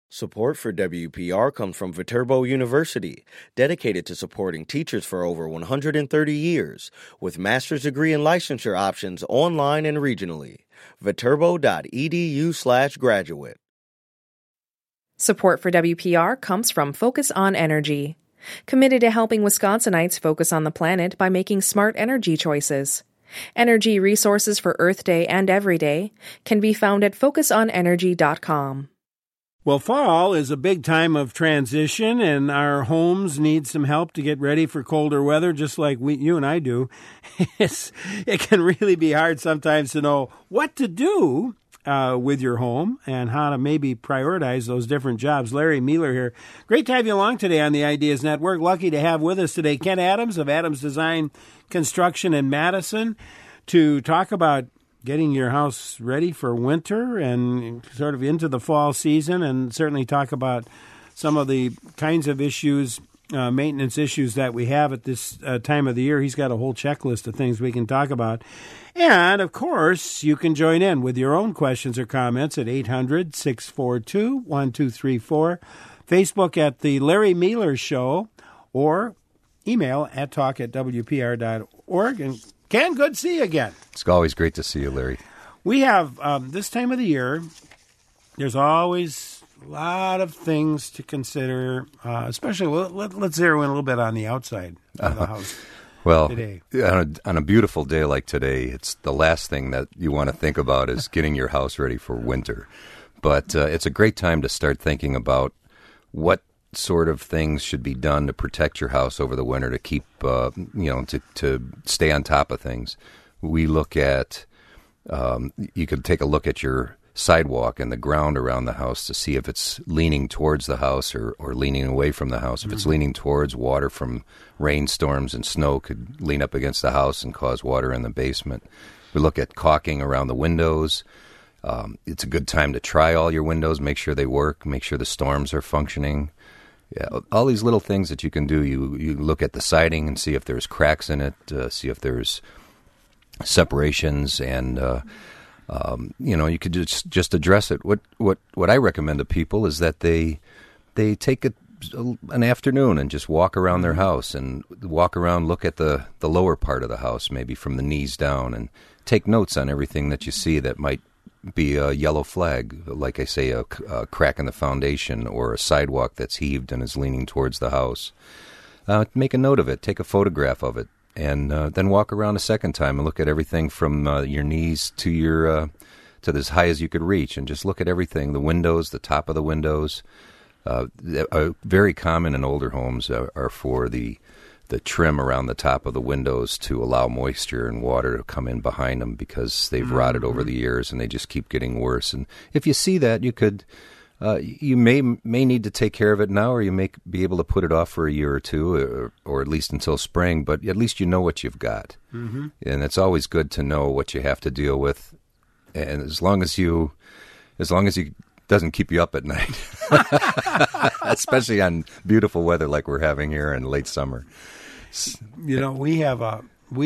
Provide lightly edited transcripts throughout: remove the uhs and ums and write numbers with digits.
Support for WPR comes from Viterbo University, dedicated to supporting teachers for over 130 years, with master's degree and licensure options online and regionally. Viterbo.edu/graduate. Support for WPR comes from Focus on Energy, committed to helping Wisconsinites focus on the planet by making smart energy choices. Energy resources for Earth Day and Every Day can be found at focusonenergy.com. Well, fall is a big time of transition, and our homes need some help to get ready for colder weather, just like you and I do. It can really be hard sometimes to know what to do with your home and how to maybe prioritize those different jobs. Larry Mueller here. Great to have you along today on the Ideas Network. Lucky to have with us today Ken Adams of Adams Design Construction in Madison to talk about getting your house ready for winter and sort of into the fall season, and certainly talk about some of the kinds of issues, maintenance issues that we have at this time of the year. He's got a whole checklist of things we can talk about. And, of course, you can join in with your own questions or comments at 800-642-1234, Facebook at The Larry Mueller Show, or email at talk@wpr.org. And Ken, good to see you again. It's always great to see you, Larry. We have, this time of the year, there's always a lot of things to consider, especially, let's zero in a little bit on the outside of the house. Well, today. On a beautiful day like today, it's the last thing that you want to think about is getting your house ready for winter. But it's a great time to start thinking about what sort of things should be done to protect your house over the winter, to keep, to stay on top of things. We look at, you could take a look at your sidewalk and the ground around the house to see if it's leaning towards the house or leaning away from the house. If it's leaning towards, water from rainstorms and snow could lean up against the house and cause water in the basement. We look at caulking around the windows. It's a good time to try all your windows, make sure they work, make sure the storms are functioning. Yeah, all these little things that you can do. You look at the siding and see if there's cracks in it, see if there's separations, and you could just address it. What I recommend to people is that they take an afternoon and just walk around their house and walk around, look at the lower part of the house, maybe from the knees down, and take notes on everything that you see that might be a yellow flag, like I say, a crack in the foundation or a sidewalk that's heaved and is leaning towards the house. Make a note of it, take a photograph of it, and then walk around a second time and look at everything from your knees to your to as high as you could reach, and just look at everything, the windows, the top of the windows. Very common in older homes are for the trim around the top of the windows to allow moisture and water to come in behind them because they've rotted over the years and they just keep getting worse. And if you see that, you could, you may need to take care of it now, or you may be able to put it off for a year or two, or at least until spring. But at least you know what you've got, and it's always good to know what you have to deal with. And as long as you doesn't keep you up at night, especially on beautiful weather like we're having here in late summer. You know, we have a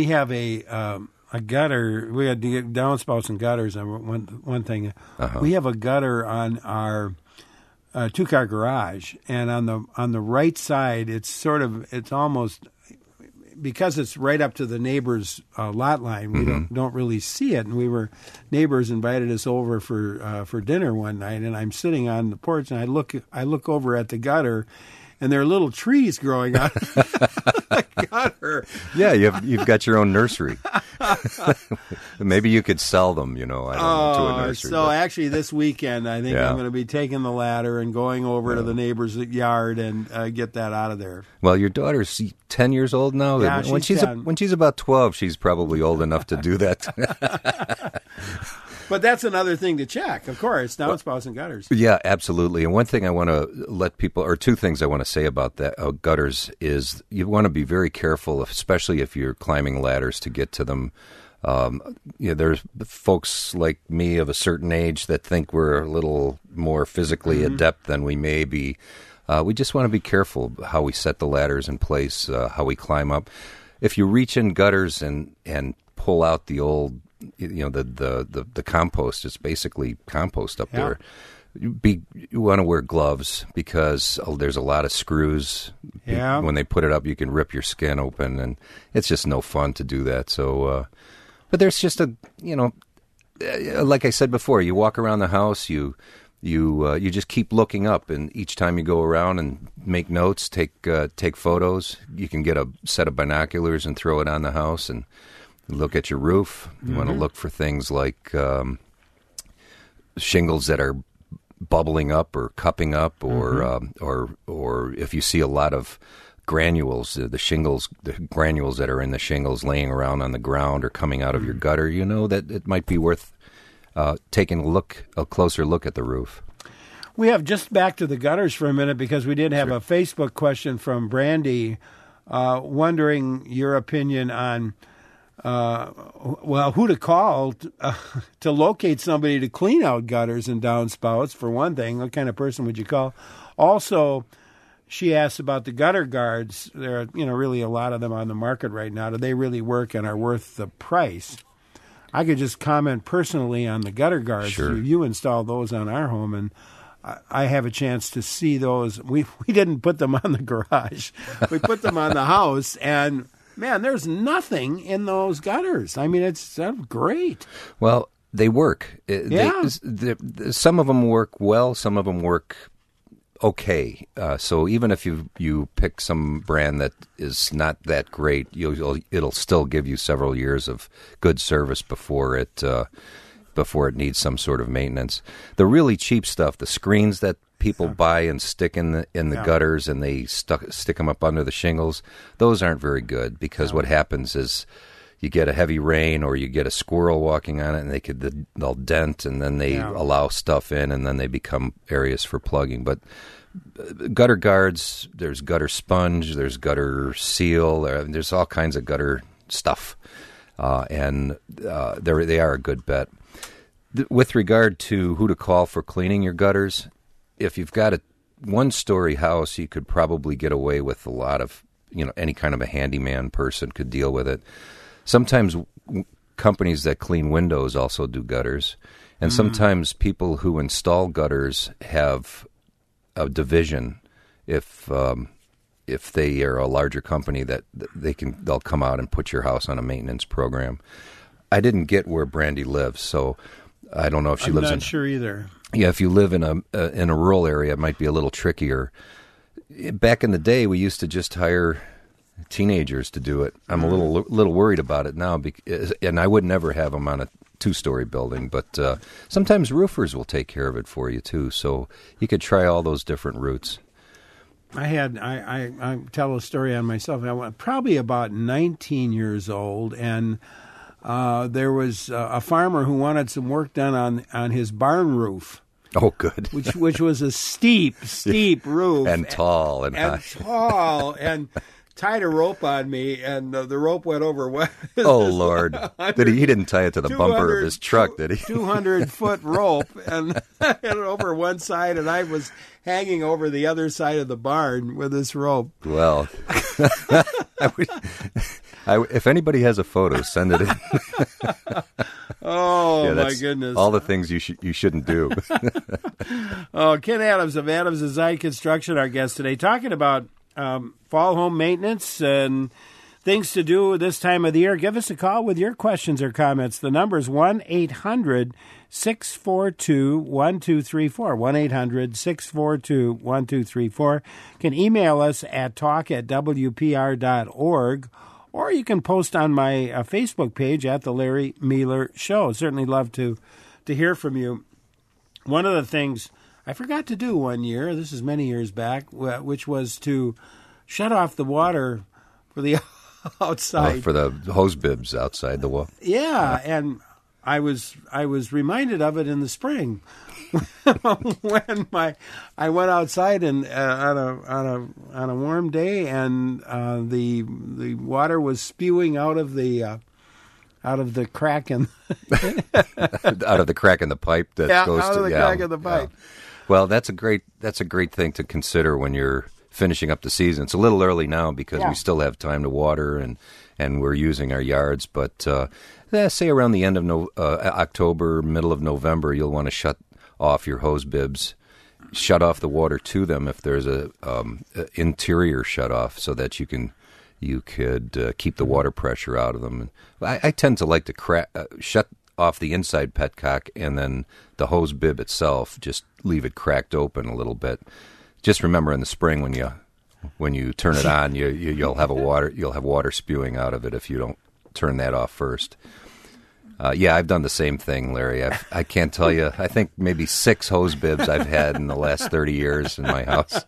gutter. We had downspouts and gutters. One thing, we have a gutter on our two-car garage, and on the right side, it's almost, because it's right up to the neighbor's lot line. We don't really see it. And neighbors invited us over for dinner one night, and I'm sitting on the porch, and I look over at the gutter, and there are little trees growing out of the gutter. Yeah, you've got your own nursery. Maybe you could sell them, I don't know, to a nursery. So actually this weekend, I think I'm going to be taking the ladder and going over to the neighbor's yard and get that out of there. Well, your daughter's 10 years old now. Yeah, when she's about 12, she's probably old enough to do that. But that's another thing to check, of course, downspouts and gutters. Yeah, absolutely. And one thing I want to let people, or two things I want to say about that gutters, is you want to be very careful, especially if you're climbing ladders to get to them. There's folks like me of a certain age that think we're a little more physically adept than we may be. We just want to be careful how we set the ladders in place, how we climb up. If you reach in gutters and pull out the old, the compost, it's basically compost up there. you want to wear gloves because there's a lot of screws. Yeah. When they put it up, you can rip your skin open, and it's just no fun to do that. So, but there's just like I said before, you walk around the house, you just keep looking up, and each time you go around and make notes, take photos. You can get a set of binoculars and throw it on the house and look at your roof. You want to look for things like shingles that are bubbling up or cupping up, or if you see a lot of granules, the granules that are in the shingles laying around on the ground or coming out of your gutter, that it might be worth taking a closer look at the roof. We have just back to the gutters for a minute because we did have a Facebook question from Brandy wondering your opinion on who to call to locate somebody to clean out gutters and downspouts, for one thing. What kind of person would you call? Also, she asked about the gutter guards. There are, really a lot of them on the market right now. Do they really work and are worth the price? I could just comment personally on the gutter guards. Sure. You installed those on our home, and I have a chance to see those. We didn't put them on the garage. We put them on the house, and man, there's nothing in those gutters. I mean, it's great. Well, they work. Yeah. Some of them work well. Some of them work okay. So even if you pick some brand that is not that great, it'll still give you several years of good service before it needs some sort of maintenance. The really cheap stuff, the screens that people buy and stick in the gutters, and they stick them up under the shingles, those aren't very good because what happens is you get a heavy rain or you get a squirrel walking on it, and they'll dent, and then they allow stuff in, and then they become areas for plugging. But gutter guards, there's gutter sponge, there's gutter seal, there's all kinds of gutter stuff, and they are a good bet. With regard to who to call for cleaning your gutters, if you've got a one-story house, you could probably get away with a lot of, any kind of a handyman person could deal with it. Sometimes companies that clean windows also do gutters, and sometimes people who install gutters have a division. If they are a larger company, that they'll come out and put your house on a maintenance program. I didn't get where Brandy lives, so I don't know if she lives in. I'm not sure either. Yeah, if you live in a rural area, it might be a little trickier. Back in the day, we used to just hire teenagers to do it. I'm a little worried about it now, and I would never have them on a 2-story building. But sometimes roofers will take care of it for you too. So you could try all those different routes. I tell a story on myself. I was probably about 19 years old, and there was a farmer who wanted some work done on his barn roof. Oh, good. which was a steep roof and tall and high. Tall and tied a rope on me, and the rope went over. Oh Lord! He didn't tie it to the bumper of his truck, did he? 200-foot rope, and over one side, and I was hanging over the other side of the barn with this rope. Well, if anybody has a photo, send it in. Oh, my goodness. All the things you shouldn't do. Ken Adams of Adams Design Construction, our guest today, talking about fall home maintenance and things to do this time of the year. Give us a call with your questions or comments. The number is 1-800-642-1234, 1-800-642-1234. You can email us at talk@wpr.org, or you can post on my Facebook page at The Larry Mueller Show. Certainly love to hear from you. One of the things I forgot to do one year, this is many years back, which was to shut off the water for the outside. For the hose bibs outside the wall. Yeah, and I was reminded of it in the spring when I went outside and on a warm day, and the water was spewing out of the crack in out of the crack in the pipe that goes out to of the crack in the pipe. Well, that's a great thing to consider when you're finishing up the season. It's a little early now because we still have time to water and we're using our yards. But say around the end of October, middle of November, you'll want to shut off your hose bibs, shut off the water to them if there's a interior shut off, so that you could keep the water pressure out of them. I tend to like to shut off the inside petcock, and then the hose bib itself, just leave it cracked open a little bit. Just remember in the spring when you turn it on, you'll have water spewing out of it if you don't turn that off first. I've done the same thing, Larry. I can't tell you. I think maybe 6 hose bibs I've had in the last 30 years in my house.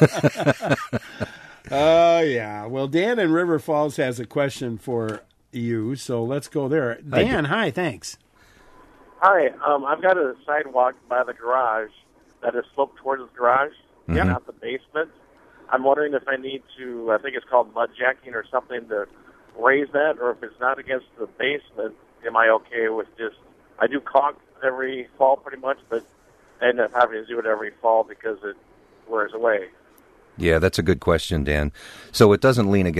Oh, yeah. Well, Dan in River Falls has a question for you, so let's go there. Dan, hi, thanks. Hi. I've got a sidewalk by the garage that is sloped towards the garage, not the basement. I'm wondering if I need to, I think it's called mud jacking or something, to raise that, or if it's not against the basement, am I okay with just, I do caulk every fall pretty much, but I end up having to do it every fall because it wears away. Yeah, that's a good question, Dan. So it doesn't lean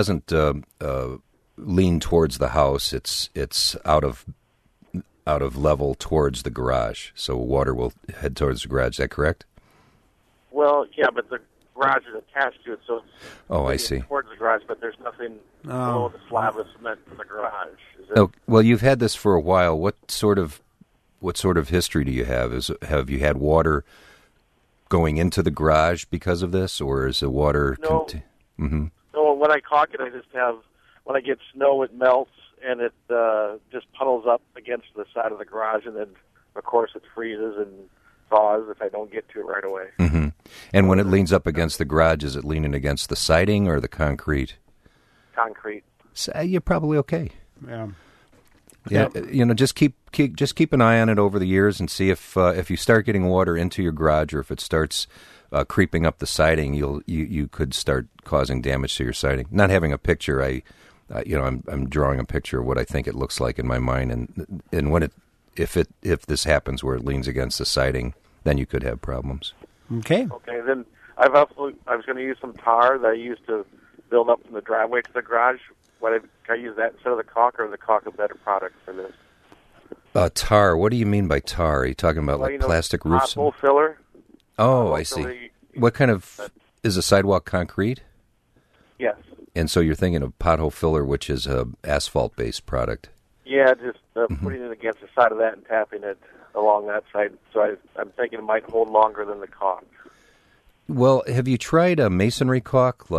lean towards the house. It's out of level towards the garage. So water will head towards the garage. Is that correct? Well, yeah, but the garage is attached to it, so it's I see. towards the garage, but there's nothing below the slab of cement for the garage. Well, you've had this for a while. What sort of history do you have? Have you had water going into the garage because of this, or is the water? No. No, when I caulk it, I just have, when I get snow, it melts and it just puddles up against the side of the garage, and then of course it freezes and thaws if I don't get to it right away. Mm-hmm. And when it leans up against the garage, is it leaning against the siding or the concrete? Concrete. So you're probably okay. Yeah. Yeah, just keep an eye on it over the years and see if you start getting water into your garage, or if it starts creeping up the siding, you could start causing damage to your siding. Not having a picture, I'm drawing a picture of what I think it looks like in my mind, and when if this happens where it leans against the siding, then you could have problems. Okay. Okay. Then I was going to use some tar that I used to build up from the driveway to the garage. Can I use that instead of the caulk, or is the caulk a better product for this? Tar. What do you mean by tar? Are you talking about plastic roofs? Pothole filler. Oh, I see. What kind of is a sidewalk concrete? Yes. And so you're thinking of pothole filler, which is a asphalt-based product. Yeah, just putting it against the side of that and tapping it along that side. So I'm thinking it might hold longer than the caulk. Well, have you tried a masonry caulk?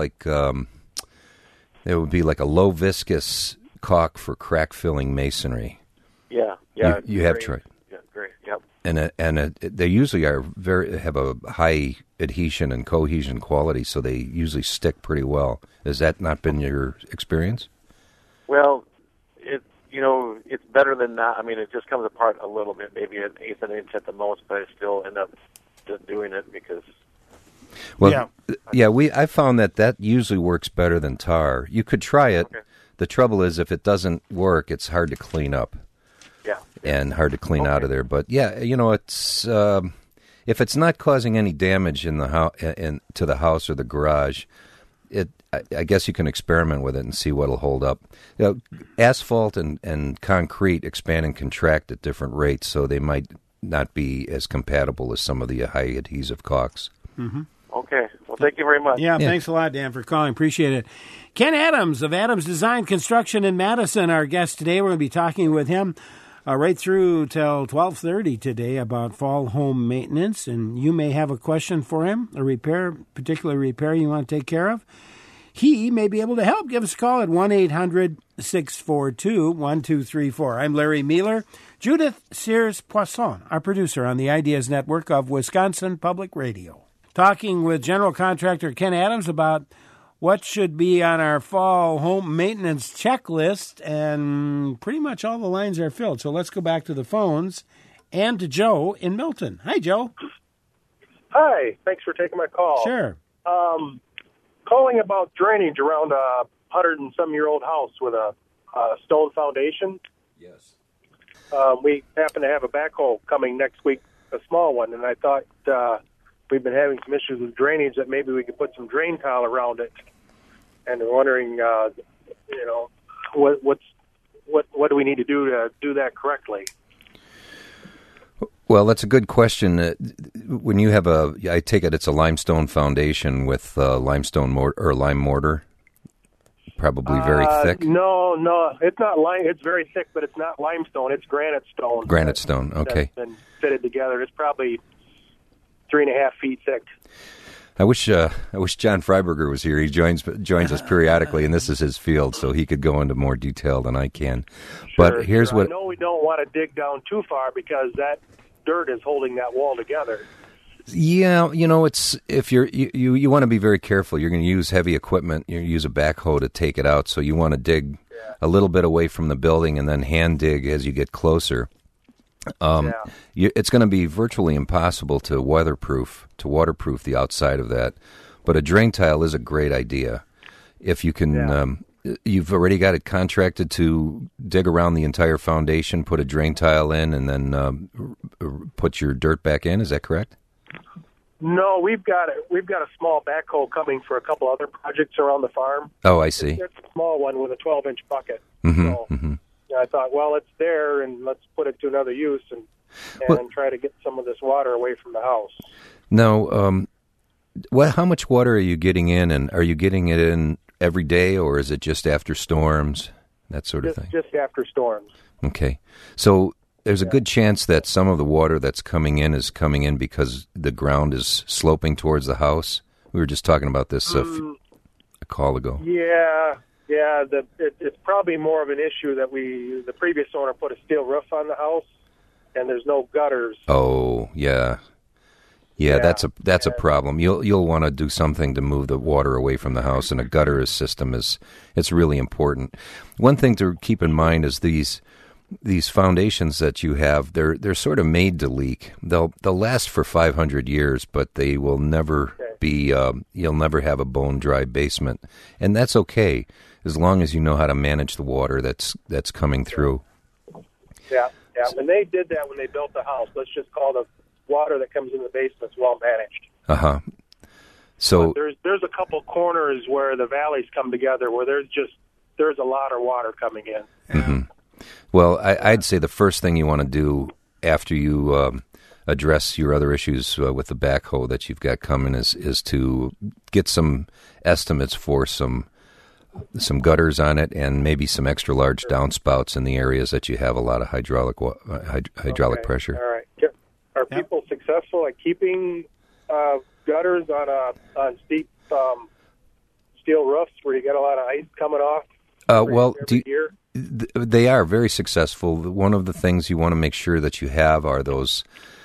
It would be like a low viscous caulk for crack filling masonry. Yeah. You have tried. Yeah, great. Yep. And they usually have a high adhesion and cohesion quality, so they usually stick pretty well. Has that not been your experience? Well, it's better than not. I mean, it just comes apart a little bit, maybe an eighth of an inch at the most, but I still end up just doing it because. Well, I found that usually works better than tar. You could try it. Okay. The trouble is, if it doesn't work, it's hard to clean up. Yeah. And hard to clean out of there. But it's if it's not causing any damage in the to the house or the garage, I guess you can experiment with it and see what'll hold up. Asphalt and concrete expand and contract at different rates, so they might not be as compatible as some of the high adhesive caulks. Mm-hmm. Okay. Well, thank you very much. Yeah, thanks a lot, Dan, for calling. Appreciate it. Ken Adams of Adams Design Construction in Madison, our guest today. We're going to be talking with him right through till 12:30 today about fall home maintenance, and you may have a question for him, a particular repair you want to take care of. He may be able to help. Give us a call at 1-800-642-1234. I'm Larry Mueller. Judith Sears-Poisson, our producer on the Ideas Network of Wisconsin Public Radio. Talking with general contractor Ken Adams about what should be on our fall home maintenance checklist, and pretty much all the lines are filled. So let's go back to the phones and to Joe in Milton. Hi, Joe. Hi. Thanks for taking my call. Sure. Calling about drainage around a 100-and-some-year-old house with a stone foundation. Yes. We happen to have a backhoe coming next week, a small one, and I thought we've been having some issues with drainage, that maybe we could put some drain tile around it. And we're wondering, what do we need to do that correctly? Well, that's a good question. When you have I take it it's a limestone foundation with limestone or lime mortar, probably very thick. No, it's not lime. It's very thick, but it's not limestone. It's granite stone. Granite stone, okay. That's been fitted together. It's probably 3.5 feet thick. I wish John Freiberger was here. He joins us periodically, and this is his field, so he could go into more detail than I can. But here's what I know we don't want to dig down too far because that dirt is holding that wall together. Yeah, it's if you want to be very careful. You're going to use heavy equipment. You use a backhoe to take it out, so you want to dig a little bit away from the building and then hand dig as you get closer. It's going to be virtually impossible to waterproof the outside of that, but a drain tile is a great idea. If you can, you've already got it contracted to dig around the entire foundation, put a drain tile in, and then put your dirt back in. Is that correct? No, we've got a small backhoe coming for a couple other projects around the farm. Oh, I see. It's a small one with a 12-inch bucket. Mm-hmm, so, mm-hmm. I thought, well, it's there, and let's put it to another use and try to get some of this water away from the house. Now, how much water are you getting in, and are you getting it in every day, or is it just after storms, that sort of thing? Just after storms. Okay. So there's a good chance that some of the water that's coming in is coming in because the ground is sloping towards the house. We were just talking about this a call ago. Yeah. It's probably more of an issue that the previous owner put a steel roof on the house, and there's no gutters. Oh, yeah. Yeah, that's a problem. You'll want to do something to move the water away from the house, and a gutter system it's really important. One thing to keep in mind is these foundations that you have, they're sort of made to leak. They'll last for 500 years, but they will never be. You'll never have a bone dry basement, and that's okay as long as you know how to manage the water that's coming through. Yeah. When they did that, when they built the house, let's just call the water that comes in the basement well managed. So there's a couple corners where the valleys come together where there's a lot of water coming in. Mm-hmm. Well, I'd say the first thing you want to do after you address your other issues with the backhoe that you've got coming is to get some estimates for some gutters on it and maybe some extra large downspouts in the areas that you have a lot of hydraulic pressure. All right. Are people successful at keeping gutters on steep steel roofs where you get a lot of ice coming off? Every year? They are very successful. One of the things you want to make sure that you have are those,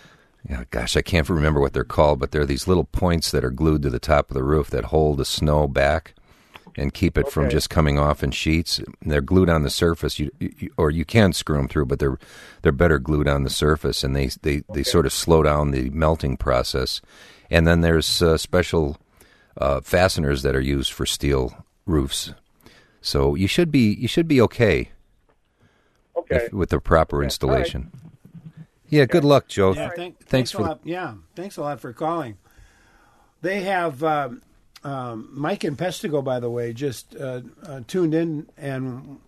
I can't remember what they're called, but they're these little points that are glued to the top of the roof that hold the snow back and keep it from just coming off in sheets. They're glued on the surface, or you can screw them through, but they're better glued on the surface, and they sort of slow down the melting process. And then there's special fasteners that are used for steel roofs. So you should be okay. With the proper installation. Right. Yeah, good luck, Joe. Yeah, thanks a lot. Yeah, thanks a lot for calling. They have Mike in Pestigo, by the way, just tuned in and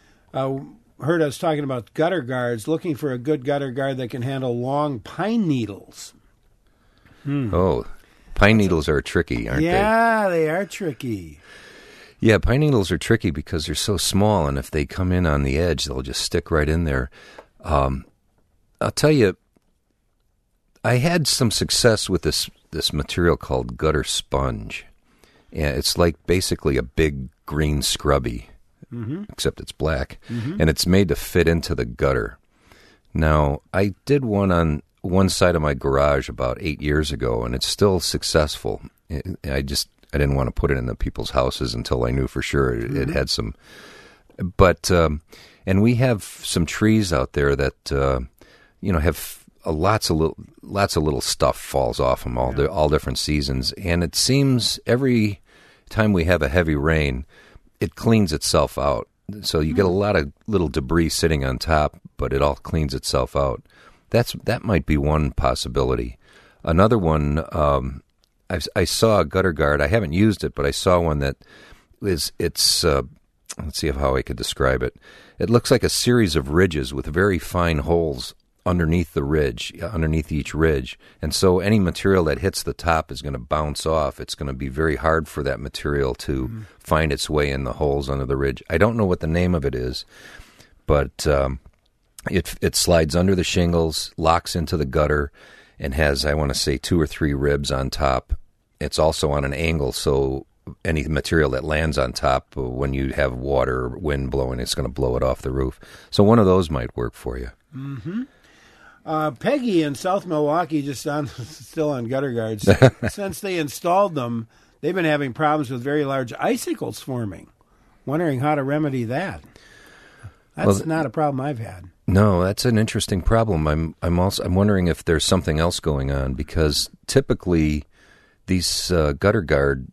heard us talking about gutter guards, looking for a good gutter guard that can handle long pine needles. Oh, pine needles are tricky, aren't they? Yeah, they are tricky. Yeah, pine needles are tricky because they're so small, and if they come in on the edge, they'll just stick right in there. I'll tell you, I had some success with this material called gutter sponge. And it's like basically a big green scrubby, except it's black, and it's made to fit into the gutter. Now, I did one on one side of my garage about 8 years ago, and it's still successful. I didn't want to put it in the people's houses until I knew for sure it had some. But and we have some trees out there that have lots of little stuff falls off them all different seasons, and it seems every time we have a heavy rain, it cleans itself out. So you get a lot of little debris sitting on top, but it all cleans itself out. That might be one possibility. Another one. I saw a gutter guard. I haven't used it, but I saw one that let's see how I could describe it. It looks like a series of ridges with very fine holes underneath the ridge, underneath each ridge. And so any material that hits the top is going to bounce off. It's going to be very hard for that material to find its way in the holes under the ridge. I don't know what the name of it is, but it slides under the shingles, locks into the gutter, and has, I want to say, 2 or 3 ribs on top. It's also on an angle, so any material that lands on top, when you have water or wind blowing, it's going to blow it off the roof. So one of those might work for you. Mm-hmm. Peggy in South Milwaukee, still on gutter guards. Since they installed them, they've been having problems with very large icicles forming. Wondering how to remedy that. That's not a problem I've had. No, that's an interesting problem. I'm wondering if there's something else going on, because typically these gutter guard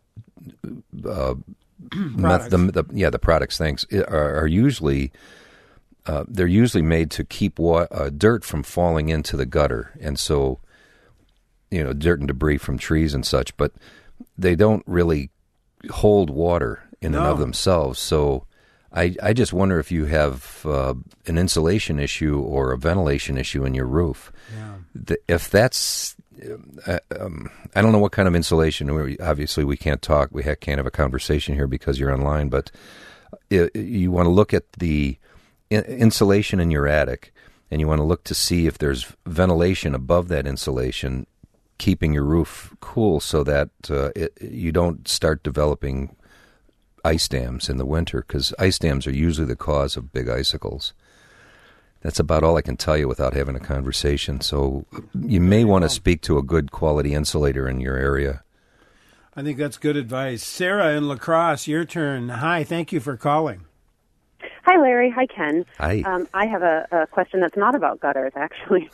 products. The products, thanks, are usually they're usually made to keep dirt from falling into the gutter, and so dirt and debris from trees and such, but they don't really hold water in and of themselves. So I just wonder if you have an insulation issue or a ventilation issue in your roof. Yeah. If that's, I don't know what kind of insulation. Obviously, we can't talk. We can't have a conversation here because you're online. But you want to look at the insulation in your attic, and you want to look to see if there's ventilation above that insulation, keeping your roof cool so that you don't start developing ice dams in the winter, because ice dams are usually the cause of big icicles. That's about all I can tell you without having a conversation. So you may want to speak to a good quality insulator in your area. I think that's good advice. Sarah in La Crosse, your turn. Hi, thank you for calling. Hi, Larry. Hi, Ken. Hi. I have a question that's not about gutters, actually.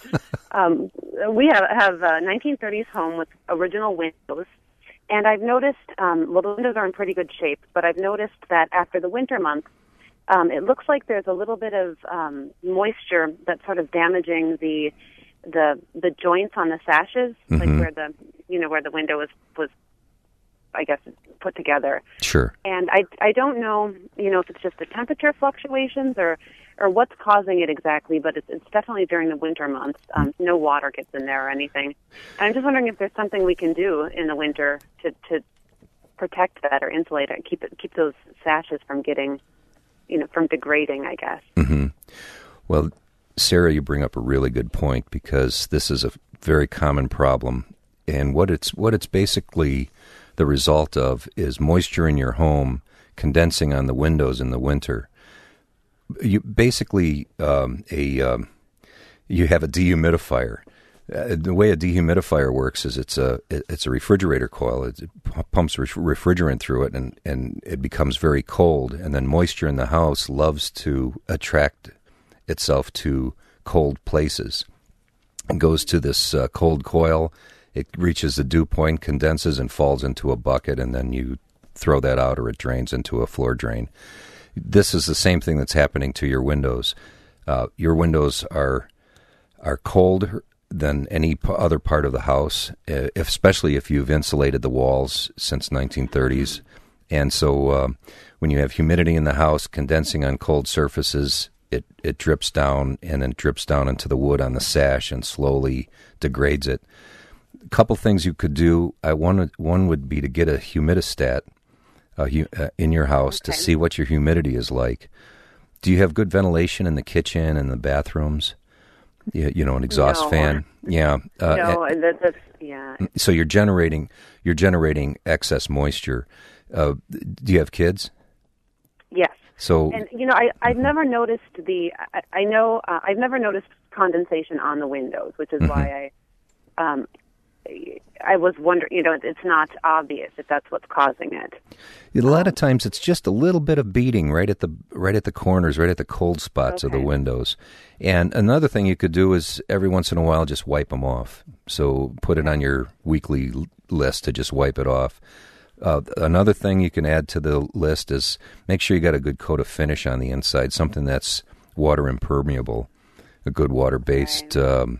We have a 1930s home with original windows. And I've noticed, the windows are in pretty good shape, but I've noticed that after the winter months, it looks like there's a little bit of moisture that's sort of damaging the joints on the sashes, like where the window was, I guess, put together. Sure. And I don't know, if it's just the temperature fluctuations or what's causing it exactly, but it's definitely during the winter months. No water gets in there or anything. And I'm just wondering if there's something we can do in the winter to protect that or insulate it, keep those sashes from getting, from degrading, I guess. Mm-hmm. Well, Sarah, you bring up a really good point, because this is a very common problem. And what it's basically the result of is moisture in your home condensing on the windows in the winter. You basically you have a dehumidifier. The way a dehumidifier works is it's a refrigerator coil. It pumps refrigerant through it, and it becomes very cold. And then moisture in the house loves to attract itself to cold places. It goes to this cold coil. It reaches the dew point, condenses, and falls into a bucket, and then you throw that out, or it drains into a floor drain. This is the same thing that's happening to your windows. Your windows are colder than any other part of the house, especially if you've insulated the walls since 1930s. And so when you have humidity in the house condensing on cold surfaces, it drips down, and then drips down into the wood on the sash and slowly degrades it. A couple things you could do. One would be to get a humidistat in your house to see what your humidity is like. Do you have good ventilation in the kitchen and the bathrooms? An exhaust fan. Yeah. That's yeah. So you're generating excess moisture. Do you have kids? Yes. So I've never noticed I've never noticed condensation on the windows, which is why I was wondering, it's not obvious if that's what's causing it. A lot of times it's just a little bit of beading right at the corners, right at the cold spots of the windows. And another thing you could do is every once in a while just wipe them off. So put it on your weekly list to just wipe it off. Another thing you can add to the list is make sure you got a good coat of finish on the inside, something that's water impermeable, a good water-based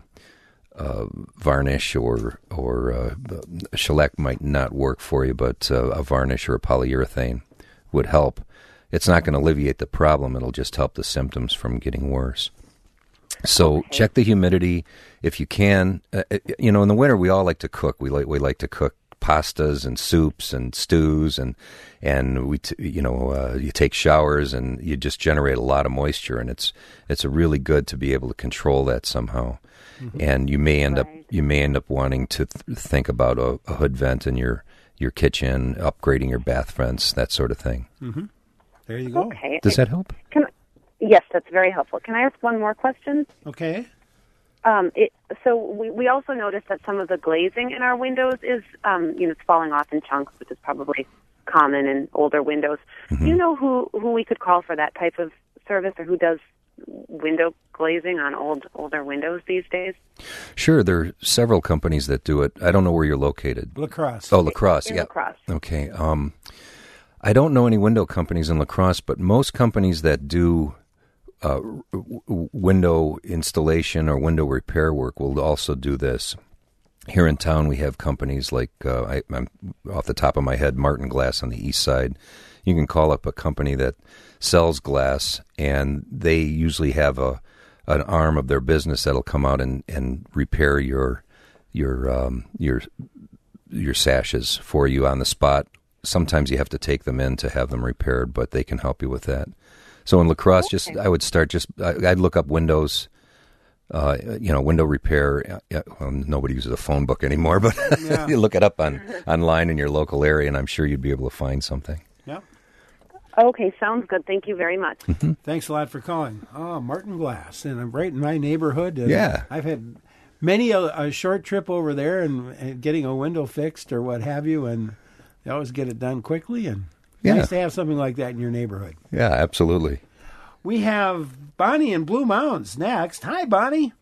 varnish or shellac might not work for you, but a varnish or a polyurethane would help. It's not going to alleviate the problem. It'll just help the symptoms from getting worse. So check the humidity if you can. In the winter we all like to cook. We like to cook pastas and soups and stews, and you take showers and you just generate a lot of moisture, and it's really good to be able to control that somehow. Mm-hmm. And you may end up wanting to think about a hood vent in your kitchen, upgrading your bath vents, that sort of thing. Mm-hmm. There you go. Okay. Does that help? Yes, that's very helpful. Can I ask one more question? Okay. So we also noticed that some of the glazing in our windows is, it's falling off in chunks, which is probably common in older windows. Mm-hmm. Do you know who we could call for that type of service, or who does window glazing on older windows these days? Sure, there are several companies that do it. I don't know where you're located. La Crosse. Oh, La Crosse, in yeah. La Crosse. Okay. I don't know any window companies in La Crosse, but most companies that do window installation or window repair work will also do this. Here in town, we have companies like, I'm off the top of my head, Martin Glass on the east side. You can call up a company that sells glass, and they usually have an arm of their business that'll come out and repair your sashes for you on the spot. Sometimes you have to take them in to have them repaired, but they can help you with that. So in La Crosse, I'd look up windows, window repair. Well, nobody uses a phone book anymore, but you look it up online in your local area, and I'm sure you'd be able to find something. Yeah. Okay, sounds good. Thank you very much. Mm-hmm. Thanks a lot for calling. Oh, Martin Glass, and I'm right in my neighborhood. And yeah. I've had many a short trip over there and getting a window fixed or what have you, and they always get it done quickly, and nice to have something like that in your neighborhood. Yeah, absolutely. We have Bonnie in Blue Mounds next. Hi, Bonnie.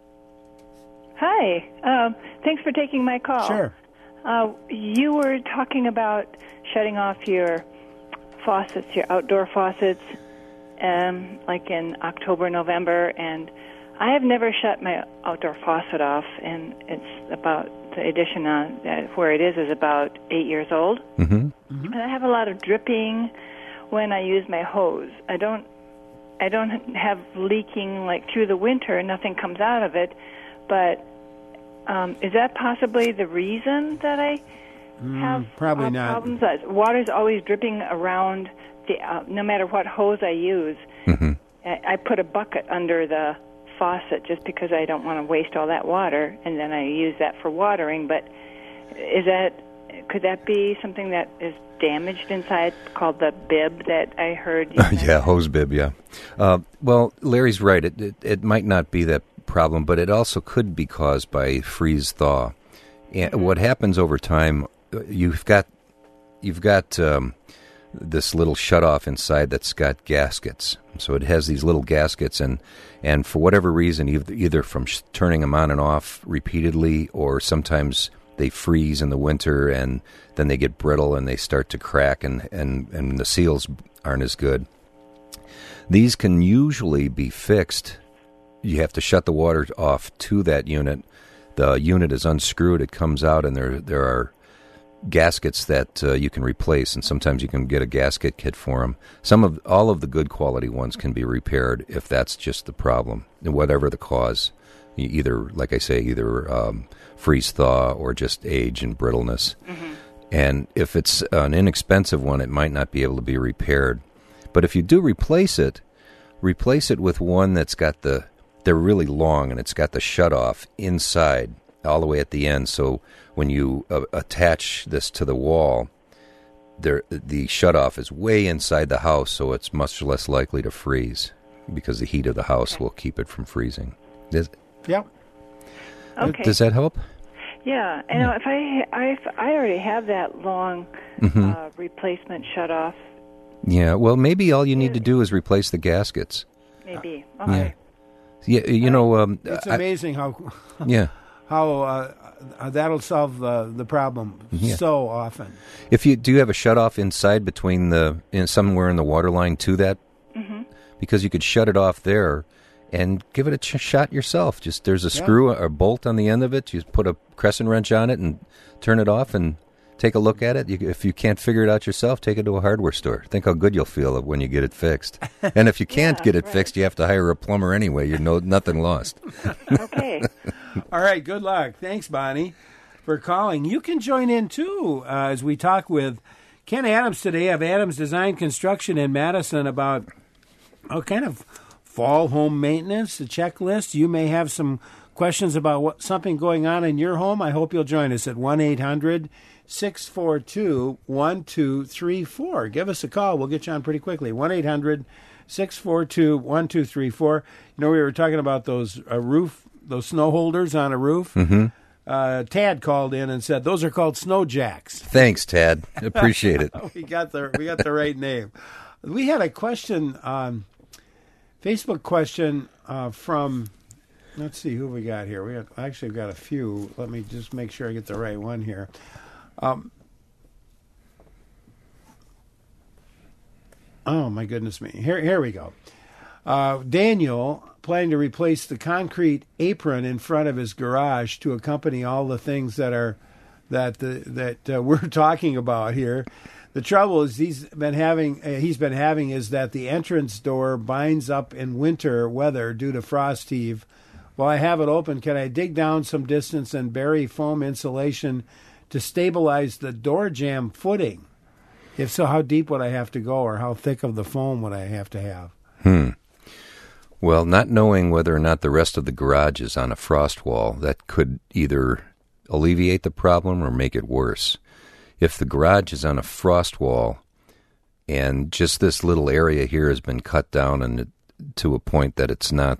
Hi. Thanks for taking my call. Sure. You were talking about shutting off your faucets, your outdoor faucets, like in October, November, and I have never shut my outdoor faucet off, and it's about the addition on where it is about 8 years old. Mm-hmm. Mm-hmm. And I have a lot of dripping when I use my hose. I don't have leaking like through the winter. Nothing comes out of it, but is that possibly the reason that I have probably not. problems? Water's always dripping around no matter what hose I use. Mm-hmm. I put a bucket under the faucet just because I don't want to waste all that water, and then I use that for watering. But could that be something that is damaged inside, called the bib that I heard you yeah, hose bib, yeah. Well, Larry's right. It might not be that problem, but it also could be caused by freeze-thaw. And what happens over time, you've got this little shutoff inside that's got gaskets. So it has these little gaskets, and for whatever reason, either from turning them on and off repeatedly, or sometimes they freeze in the winter and then they get brittle and they start to crack, and the seals aren't as good. These can usually be fixed. You have to shut the water off to that unit. The unit is unscrewed, it comes out, and there are gaskets that you can replace, and sometimes you can get a gasket kit for them. All of the good quality ones can be repaired if that's just the problem, whatever the cause. Either, like I say, freeze thaw or just age and brittleness. Mm-hmm. And if it's an inexpensive one, it might not be able to be repaired. But if you do replace it with one that's got they're really long, and it's got the shutoff inside all the way at the end. So when you attach this to the wall, the shutoff is way inside the house, so it's much less likely to freeze because the heat of the house will keep it from freezing. Yep. Okay. Does that help? Yeah. I know if I already have that long replacement shutoff. Yeah. Well, maybe all you need to do is replace the gaskets. Maybe. Okay. Yeah. You know, it's amazing how. Yeah. How that'll solve the problem so often. Do you have a shutoff inside between somewhere in the water line to that? Mm-hmm. Because you could shut it off there and give it a shot yourself. There's a screw or a bolt on the end of it. You put a crescent wrench on it and turn it off, and take a look at it. If you can't figure it out yourself, take it to a hardware store. Think how good you'll feel when you get it fixed. And if you can't get it fixed, you have to hire a plumber anyway. Nothing lost. Okay. All right, good luck. Thanks, Bonnie, for calling. You can join in, too, as we talk with Ken Adams today of Adams Design Construction in Madison about kind of fall home maintenance, a checklist. You may have some questions about something going on in your home. I hope you'll join us at 1-800-642-1234. Give us a call. We'll get you on pretty quickly. 1-800-642-1234. We were talking about those snow holders on a roof. Mm-hmm. Tad called in and said those are called snow jacks. Thanks, Tad. Appreciate it. We got the right name. We had a question, Facebook question from. Let's see who we got here. We've got a few. Let me just make sure I get the right one here. Oh my goodness me! Here we go. Daniel planning to replace the concrete apron in front of his garage to accompany all the things that we're talking about here. The trouble is he's been having is that the entrance door binds up in winter weather due to frost heave. While I have it open, can I dig down some distance and bury foam insulation to stabilize the door jamb footing? If so, how deep would I have to go, or how thick of the foam would I have to have? Well, not knowing whether or not the rest of the garage is on a frost wall, that could either alleviate the problem or make it worse. If the garage is on a frost wall and just this little area here has been cut down and to a point that it's not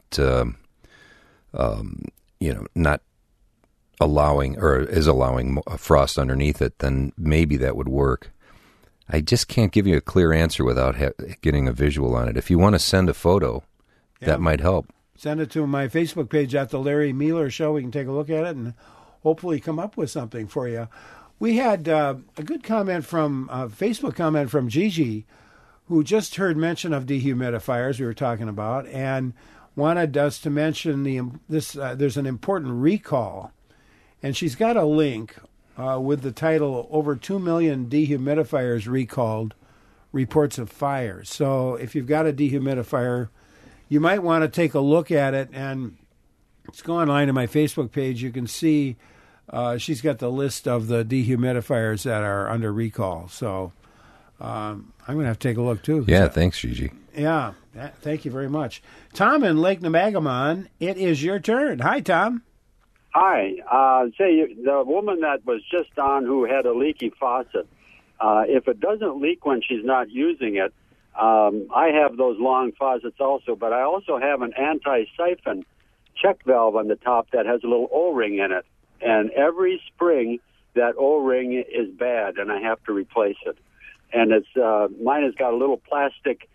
not allowing or is allowing frost underneath it, then maybe that would work. I just can't give you a clear answer without getting a visual on it. If you want to send a photo, that might help. Send it to my Facebook page at the Larry Mueller Show. We can take a look at it and hopefully come up with something for you. We had a good comment from Facebook comment from Gigi, who just heard mention of dehumidifiers we were talking about, and wanted us to mention there's an important recall. And she's got a link with the title, Over 2 Million Dehumidifiers Recalled, Reports of Fires. So if you've got a dehumidifier, you might want to take a look at it. And let's go online to my Facebook page. You can see she's got the list of the dehumidifiers that are under recall. So I'm going to have to take a look, too. Yeah, thanks, Gigi. Yeah, thank you very much. Tom in Lake Nebagamon, it is your turn. Hi, Tom. Hi. Say, the woman that was just on who had a leaky faucet, if it doesn't leak when she's not using it, I have those long faucets also, but I also have an anti-siphon check valve on the top that has a little O-ring in it. And every spring, that O-ring is bad, and I have to replace it. And mine has got a little plastic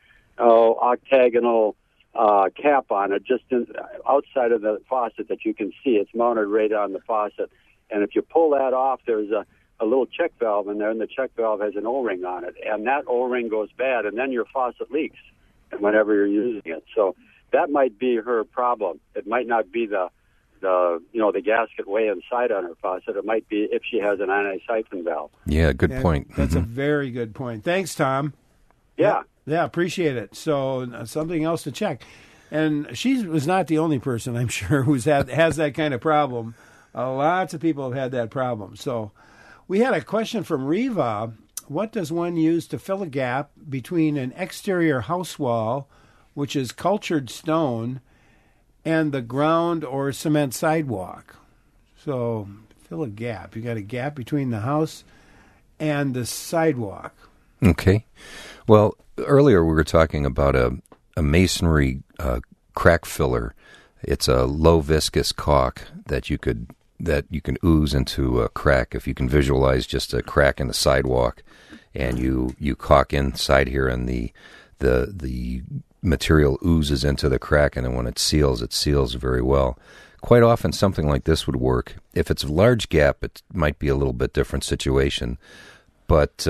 octagonal cap on it, just outside of the faucet that you can see. It's mounted right on the faucet. And if you pull that off, there's a little check valve in there, and the check valve has an O-ring on it. And that O-ring goes bad, and then your faucet leaks whenever you're using it. So that might be her problem. It might not be the gasket way inside on her faucet. It might be if she has an anti-siphon valve. Yeah, good point. That's a very good point. Thanks, Tom. Yeah. Yeah, appreciate it. So something else to check. And she was not the only person, I'm sure, has that kind of problem. Lots of people have had that problem. So we had a question from Riva. What does one use to fill a gap between an exterior house wall, which is cultured stone, and the ground or cement sidewalk? So fill a gap. You got a gap between the house and the sidewalk. Okay. Well, earlier we were talking about a masonry crack filler. It's a low viscous caulk that you can ooze into a crack. If you can visualize just a crack in the sidewalk, and you caulk inside here, and the material oozes into the crack, and then when it seals very well. Quite often something like this would work. If it's a large gap, it might be a little bit different situation. But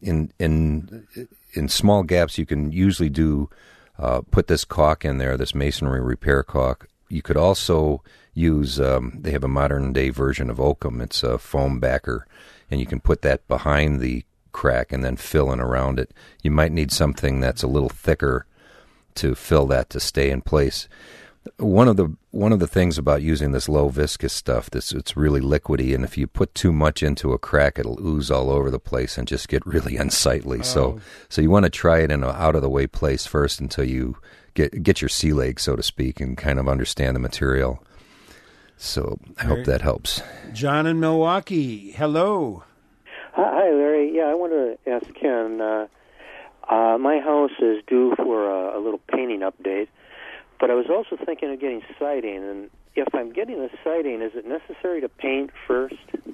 in small gaps, you can usually put this caulk in there, this masonry repair caulk. You could also use, they have a modern-day version of Oakham. It's a foam backer, and you can put that behind the crack and then fill in around it. You might need something that's a little thicker to fill that to stay in place. One of the things about using this low viscous stuff, it's really liquidy, and if you put too much into a crack, it'll ooze all over the place and just get really unsightly. So you want to try it in an out of the way place first until you get your sea legs, so to speak, and kind of understand the material. So I hope that helps. John in Milwaukee, hello. Hi, Larry. Yeah, I want to ask Ken. My house is due for a little painting update. But I was also thinking of getting siding, and if I'm getting the siding, is it necessary to paint first?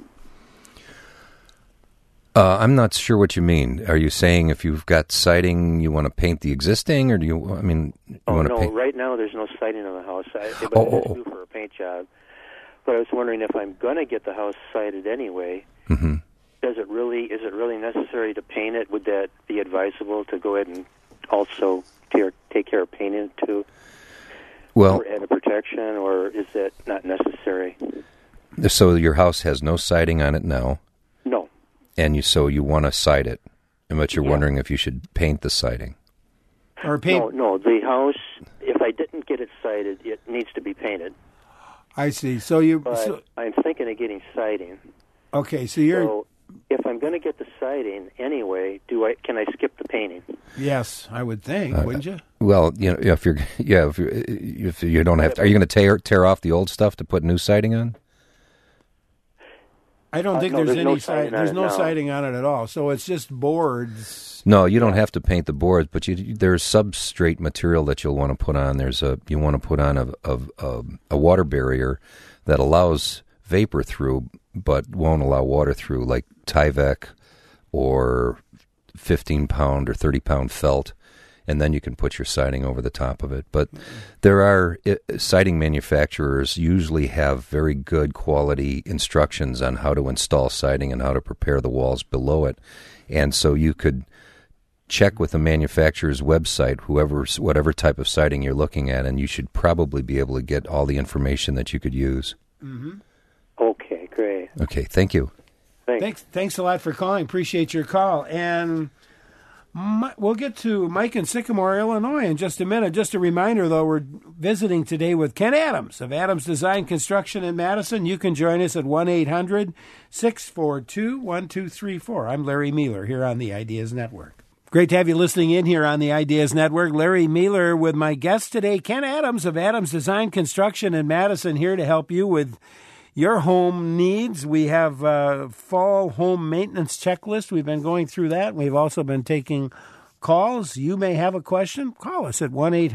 I'm not sure what you mean. Are you saying if you've got siding, you want to paint the existing, or do you? I mean, you want to paint? Right now there's no siding on the house. But it's due for a paint job. But I was wondering if I'm going to get the house sided anyway. Mm-hmm. Is it really necessary to paint it? Would that be advisable to go ahead and also take care of painting it too? Well, or add a protection, or is that not necessary? So your house has no siding on it now? No. And so you want to side it, but you're wondering if you should paint the siding? Or paint? No, the house, if I didn't get it sided, it needs to be painted. I see. But I'm thinking of getting siding. Okay, so if I'm going to get the siding anyway, can I skip the painting? Yes, I would think, wouldn't you? Well, if you don't have to, are you going to tear off the old stuff to put new siding on? I don't think there's any siding. There's no siding on it at all. So it's just boards. No, you don't have to paint the boards, but there's substrate material that you'll want to put on. You want to put on a water barrier that allows vapor through, but won't allow water through, like Tyvek or 15-pound or 30-pound felt, and then you can put your siding over the top of it. But there are siding manufacturers usually have very good quality instructions on how to install siding and how to prepare the walls below it. And so you could check with the manufacturer's website, whatever type of siding you're looking at, and you should probably be able to get all the information that you could use. Mm-hmm. Okay, great. Okay, thank you. Thanks a lot for calling. Appreciate your call. And we'll get to Mike in Sycamore, Illinois in just a minute. Just a reminder, though, we're visiting today with Ken Adams of Adams Design Construction in Madison. You can join us at 1-800-642-1234. I'm Larry Mueller here on the Ideas Network. Great to have you listening in here on the Ideas Network. Larry Mueller with my guest today, Ken Adams of Adams Design Construction in Madison, here to help you with your home needs. We have a fall home maintenance checklist. We've been going through that. We've also been taking calls. You may have a question. Call us at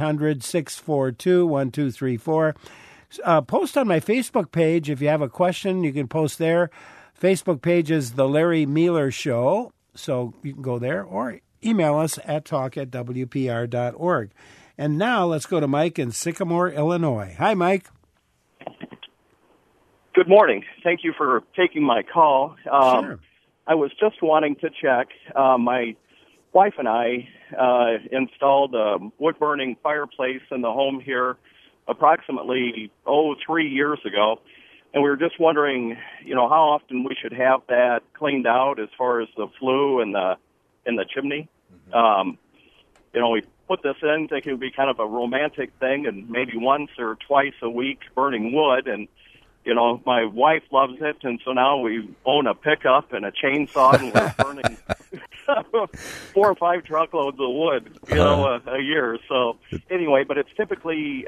1-800-642-1234. Post on my Facebook page. If you have a question, you can post there. Facebook page is The Larry Mueller Show, so you can go there, or email us at talk@wpr.org. And now let's go to Mike in Sycamore, Illinois. Hi, Mike. Good morning. Thank you for taking my call. Sure. I was just wanting to check. My wife and I installed a wood-burning fireplace in the home here approximately, 3 years ago. And we were just wondering, how often we should have that cleaned out as far as the flue in the chimney. Mm-hmm. We put this in thinking it would be kind of a romantic thing, and maybe once or twice a week burning wood. And my wife loves it, and so now we own a pickup and a chainsaw, and we're burning 4 or 5 truckloads of wood, a year. So anyway, but it's typically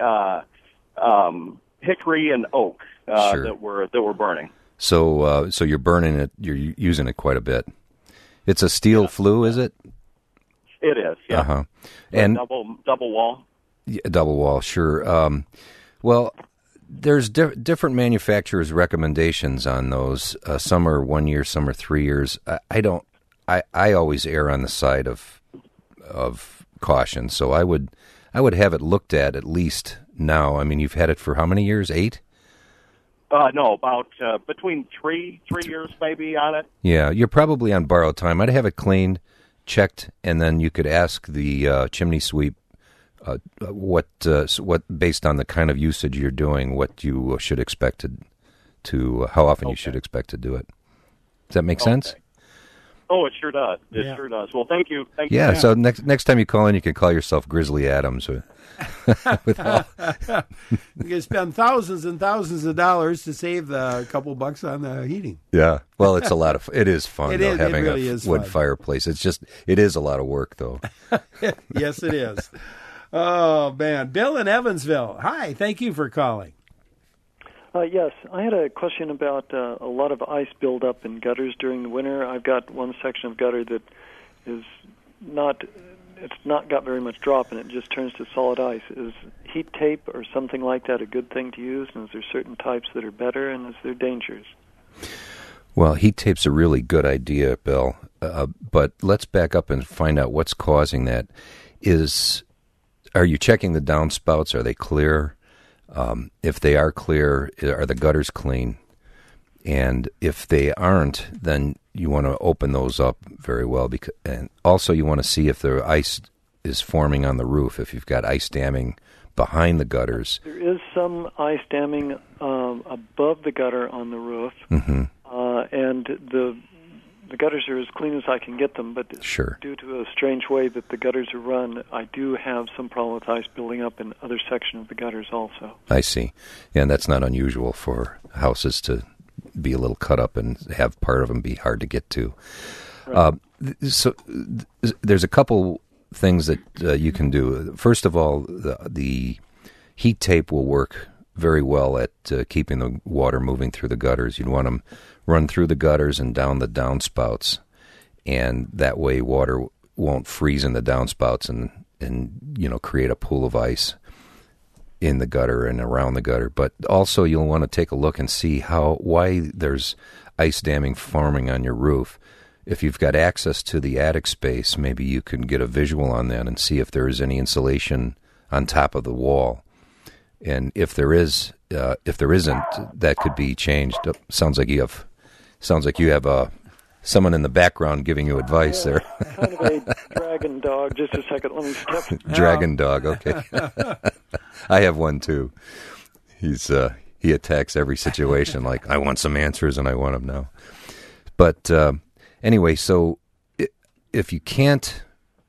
hickory and oak sure. that we're burning. So you're burning it. You're using it quite a bit. It's a steel flue, is it? It is. Yeah. Uh-huh. And double wall. Yeah, double wall. Sure. Well, there's different manufacturers' recommendations on those. Some are 1 year, some are 3 years. I always err on the side of caution. So I would have it looked at least now. I mean, you've had it for how many years? 8? No, about between 3 years maybe on it. Yeah, you're probably on borrowed time. I'd have it cleaned, checked, and then you could ask the chimney sweep what based on the kind of usage you're doing, what you should expect to how often you should expect to do it. Does that make sense? Oh, it sure does. It sure does. Well, thank you. Thank you. Yeah, so next time you call in, you can call yourself Grizzly Adams. You can spend thousands and thousands of dollars to save a couple bucks on the heating. Yeah, well, it's a lot of. It is fun though, having really a wood fireplace. It is a lot of work though. Yes, it is. Oh man, Bill in Evansville. Hi, thank you for calling. Yes, I had a question about a lot of ice buildup in gutters during the winter. I've got one section of gutter that is not got very much drop, and it just turns to solid ice. Is heat tape or something like that a good thing to use? And is there certain types that are better, and is there dangers? Well, heat tape's a really good idea, Bill. But let's back up and find out what's causing that. Are you checking the downspouts? Are they clear? If they are clear, are the gutters clean? And if they aren't, then you want to open those up very well. And also you want to see if the ice is forming on the roof, if you've got ice damming behind the gutters. There is some ice damming above the gutter on the roof, and the gutters are as clean as I can get them, but due to a strange way that the gutters are run, I do have some problem with ice building up in other sections of the gutters also. I see. Yeah, and that's not unusual for houses to be a little cut up and have part of them be hard to get to. Right. So there's a couple things that you can do. First of all, the heat tape will work very well at keeping the water moving through the gutters. You'd want them run through the gutters and down the downspouts, and that way water won't freeze in the downspouts and create a pool of ice in the gutter and around the gutter. But also you'll want to take a look and see why there's ice damming forming on your roof. If you've got access to the attic space, maybe you can get a visual on that and see if there is any insulation on top of the wall. And if there isn't, that could be changed. Sounds like you have someone in the background giving you advice there. Kind of a dragon dog. Just a second, let me step. Dragon dog. Okay. I have one too. He attacks every situation like I want some answers and I want them now. But anyway, so if you can't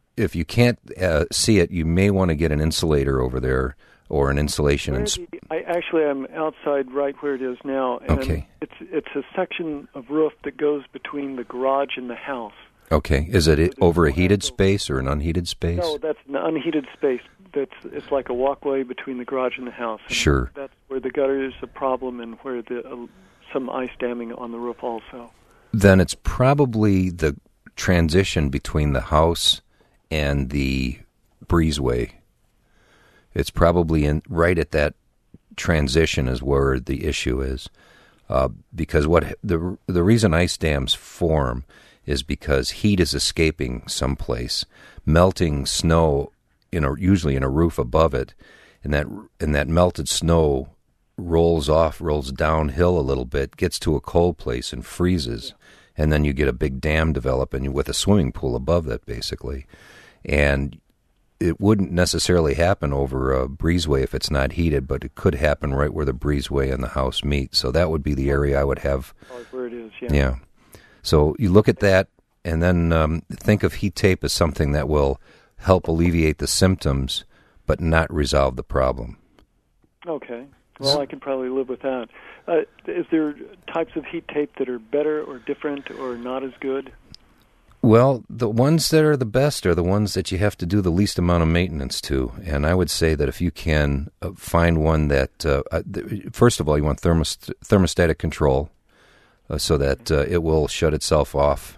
see it, you may want to get an insulator over there. Or an insulation. I'm outside right where it is now, and it's a section of roof that goes between the garage and the house. Okay, is it over a heated space or an unheated space? No, that's an unheated space. It's like a walkway between the garage and the house. And sure, that's where the gutter is a problem, and where some ice damming on the roof also. Then it's probably the transition between the house and the breezeway. It's probably right at that transition is where the issue is, because the reason ice dams form is because heat is escaping someplace, melting snow usually in a roof above it, and that melted snow rolls downhill a little bit, gets to a cold place and freezes, and then you get a big dam develop and with a swimming pool above that basically, and it wouldn't necessarily happen over a breezeway if it's not heated, but it could happen right where the breezeway and the house meet. So that would be the area I would have. Where it is, yeah. So you look at that, and then think of heat tape as something that will help alleviate the symptoms, but not resolve the problem. Okay. Well, I can probably live with that. Is there types of heat tape that are better or different or not as good? Well, the ones that are the best are the ones that you have to do the least amount of maintenance to. And I would say that if you can find one that, first of all, you want thermostatic control so that it will shut itself off.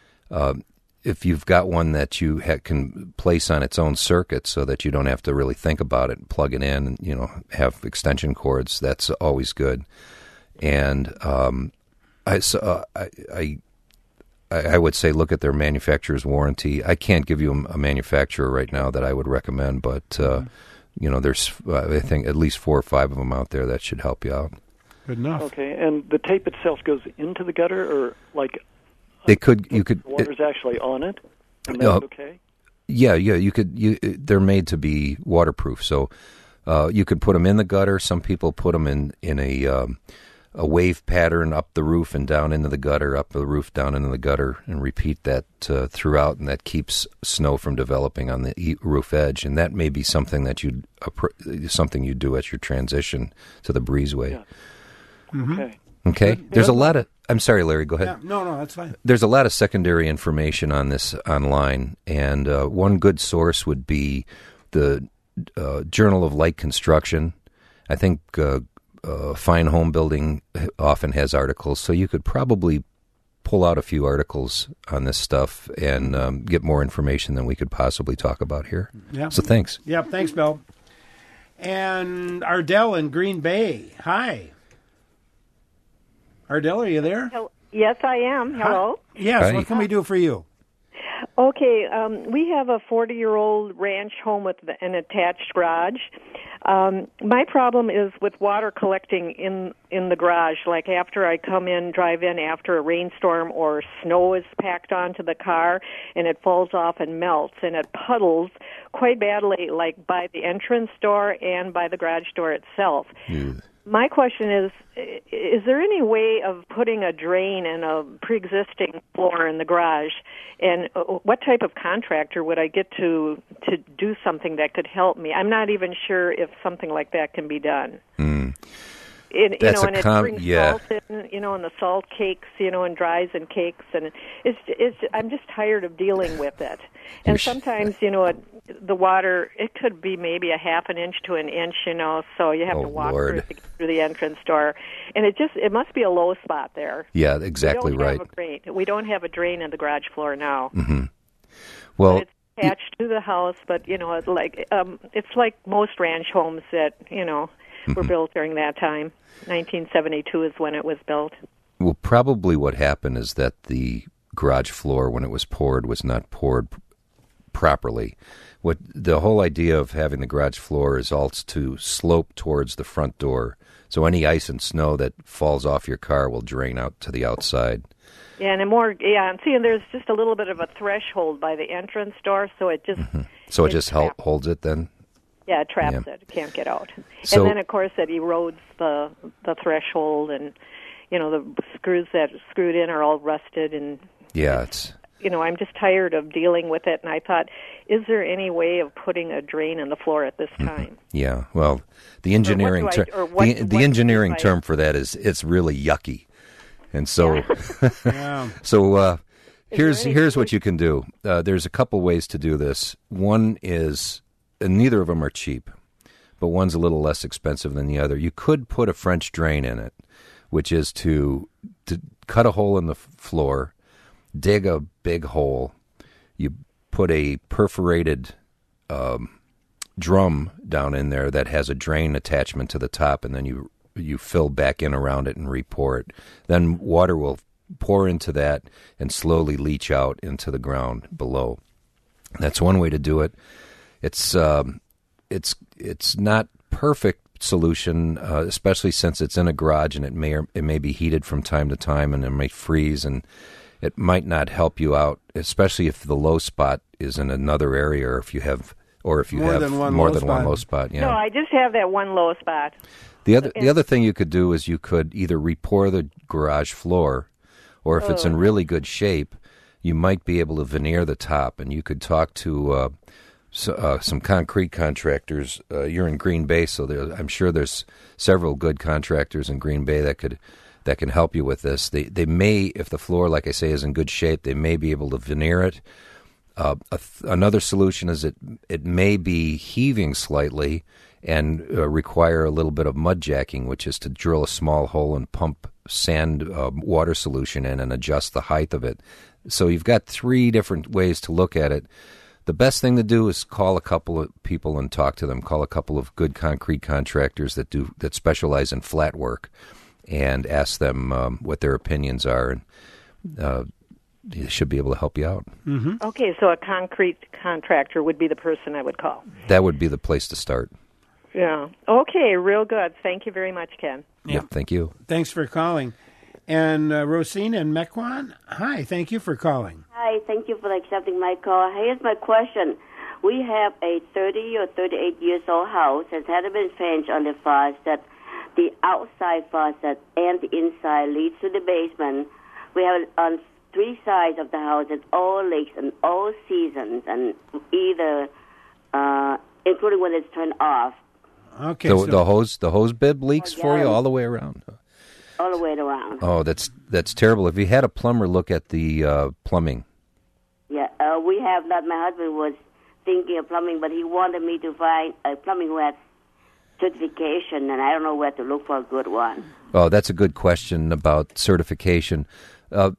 If you've got one that you can place on its own circuit so that you don't have to really think about it and plug it in and, have extension cords, that's always good. And I would say look at their manufacturer's warranty. I can't give you a manufacturer right now that I would recommend, but there's I think at least 4 or 5 of them out there that should help you out. Good enough. Okay, and the tape itself goes into the gutter, or like you could the water's actually on it, and that's okay. Yeah, you could. They're made to be waterproof, so you could put them in the gutter. Some people put them in a wave pattern up the roof and down into the gutter, up the roof, down into the gutter, and repeat that throughout, and that keeps snow from developing on the roof edge. And that may be something that you do at your transition to the breezeway. Yeah. Mm-hmm. Okay. There's a lot of. I'm sorry, Larry. Go ahead. Yeah, no, that's fine. There's a lot of secondary information on this online, and one good source would be the Journal of Light Construction. I think Fine Home Building often has articles, so you could probably pull out a few articles on this stuff and get more information than we could possibly talk about here. Yeah. So thanks. Yeah, thanks, Bill. And Ardell in Green Bay. Hi. Ardell, are you there? Yes, I am. Hello. Hi. Yes, Hi. What can we do for you? Okay, we have a 40-year-old ranch home with an attached garage. My problem is with water collecting in the garage, like after I drive in after a rainstorm or snow is packed onto the car and it falls off and melts and it puddles quite badly, like by the entrance door and by the garage door itself. My question is there any way of putting a drain in a pre-existing floor in the garage? And what type of contractor would I get to do something that could help me? I'm not even sure if something like that can be done. And it brings salt in, and the salt cakes, and dries and cakes, and I'm just tired of dealing with it. And sometimes, the water, it could be maybe a half an inch to an inch, so you have to walk through it to get through the entrance door. And it must be a low spot there. Yeah, exactly right. We don't have a drain in the garage floor now. Mm-hmm. Well, but it's attached to the house, but, it's like most ranch homes that, were built during that time. 1972 is when it was built. Well, probably what happened is that the garage floor, when it was poured, was not poured properly. What the whole idea of having the garage floor is also to slope towards the front door, so any ice and snow that falls off your car will drain out to the outside. Yeah, and there's just a little bit of a threshold by the entrance door, so it just so it just holds it then. Yeah, it traps it. It can't get out. So, and then, of course, it erodes the threshold, and, the screws that screwed in are all rusted. And I'm just tired of dealing with it, and I thought, is there any way of putting a drain in the floor at this time? Yeah, well, the engineering term for that is it's really yucky. And so, here's what you can do. There's a couple ways to do this. One is, and neither of them are cheap, but one's a little less expensive than the other. You could put a French drain in it, which is to cut a hole in the floor, dig a big hole, you put a perforated drum down in there that has a drain attachment to the top, and then you fill back in around it and re-pour it. Then water will pour into that and slowly leach out into the ground below. That's one way to do it. It's not perfect solution, especially since it's in a garage and it may be heated from time to time and it may freeze, and it might not help you out, especially if the low spot is in another area, or if you have more than one low spot. Yeah. No, I just have that one low spot. The other thing you could do is you could either re-pour the garage floor, or if it's in really good shape, you might be able to veneer the top, and you could talk to some concrete contractors. You're in Green Bay, so I'm sure there's several good contractors in Green Bay that can help you with this. They may, if the floor, like I say, is in good shape, they may be able to veneer it. Another solution is it may be heaving slightly and require a little bit of mud jacking, which is to drill a small hole and pump sand water solution in and adjust the height of it. So you've got three different ways to look at it. The best thing to do is call a couple of people and talk to them. Call a couple of good concrete contractors that specialize in flat work, and ask them what their opinions are, and they should be able to help you out. Mm-hmm. Okay, so a concrete contractor would be the person I would call. That would be the place to start. Yeah. Okay, real good. Thank you very much, Ken. Yeah, thank you. Thanks for calling. And Rosine and Mequon, hi, thank you for calling. Hi, thank you for accepting my call. Here's my question. We have a 30 or 38 years old house that hasn't been changed on the faucet. the outside faucet and the inside leads to the basement. We have it on 3 sides of the house. It's all leaks in all seasons, and either, including when it's turned off. Okay. The hose bib leaks for you all the way around. All the way around. Oh, that's terrible. Have you had a plumber look at the plumbing? Yeah, we have not. My husband was thinking of plumbing, but he wanted me to find a plumbing who has certification, and I don't know where to look for a good one. Oh, that's a good question about certification. All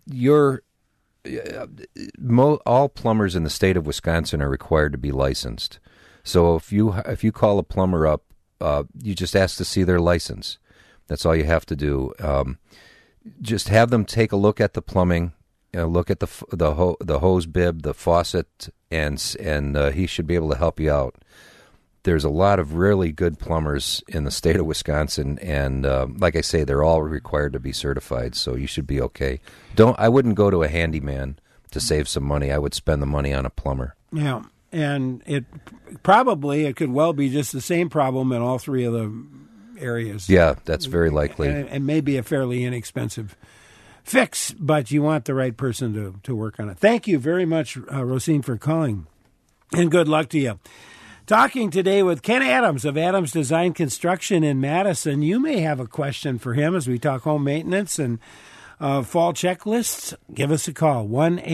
plumbers in the state of Wisconsin are required to be licensed. So if you call a plumber up, you just ask to see their license. That's all you have to do. Just have them take a look at the plumbing, look at the hose bib, the faucet, and he should be able to help you out. There's a lot of really good plumbers in the state of Wisconsin, and like I say, they're all required to be certified, so you should be okay. I wouldn't go to a handyman to save some money. I would spend the money on a plumber. Yeah, and it could well be just the same problem in all 3 of the areas. Yeah, that's very likely. And maybe a fairly inexpensive fix, but you want the right person to work on it. Thank you very much, Rosine, for calling, and good luck to you. Talking today with Ken Adams of Adams Design Construction in Madison. You may have a question for him as we talk home maintenance and fall checklists. Give us a call,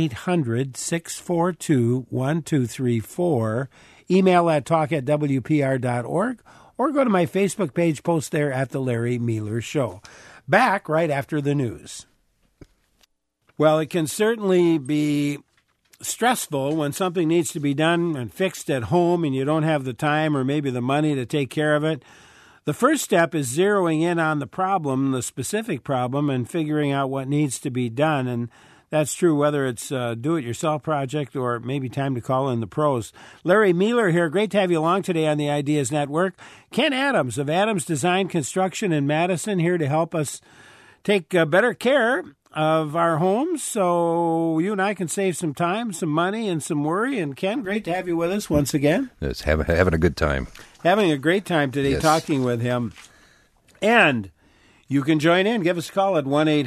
1-800-642-1234. Email at talk@wpr.org, or go to my Facebook page, post there at The Larry Meeler Show. Back right after the news. Well, it can certainly be stressful when something needs to be done and fixed at home and you don't have the time or maybe the money to take care of it. The first step is zeroing in on the problem, the specific problem, and figuring out what needs to be done. And that's true whether it's a do-it-yourself project or maybe time to call in the pros. Larry Meeler here. Great to have you along today on the Ideas Network. Ken Adams of Adams Design Construction in Madison here to help us take better care of our homes so you and I can save some time, some money, and some worry. And Ken, great to have you with us once again. It's having a good time. Having a great time today talking with him. And you can join in. Give us a call at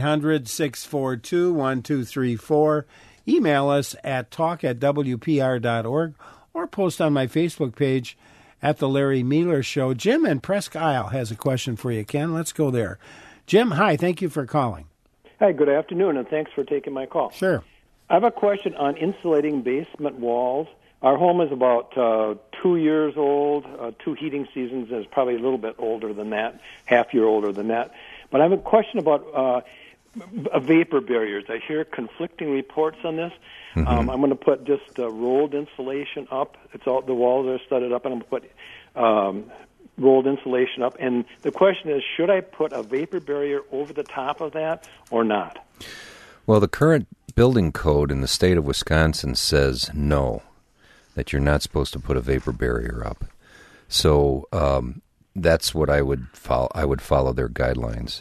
1-800-642-1234. Email us at talk@wpr.org or post on my Facebook page at The Larry Meeler Show. Jim in Presque Isle has a question for you, Ken. Let's go there. Jim, hi. Thank you for calling. Hi, good afternoon, and thanks for taking my call. Sure. I have a question on insulating basement walls. Our home is about 2 years old, 2 heating seasons, and it's probably a little bit older than that, half year older than that. But I have a question about vapor barriers. I hear conflicting reports on this. Mm-hmm. I'm going to put just rolled insulation up. It's all the walls are studded up, and I'm going to put rolled insulation up. And the question is, should I put a vapor barrier over the top of that or not? Well, the current building code in the state of Wisconsin says no, that you're not supposed to put a vapor barrier up. So that's what I would follow. I would follow their guidelines.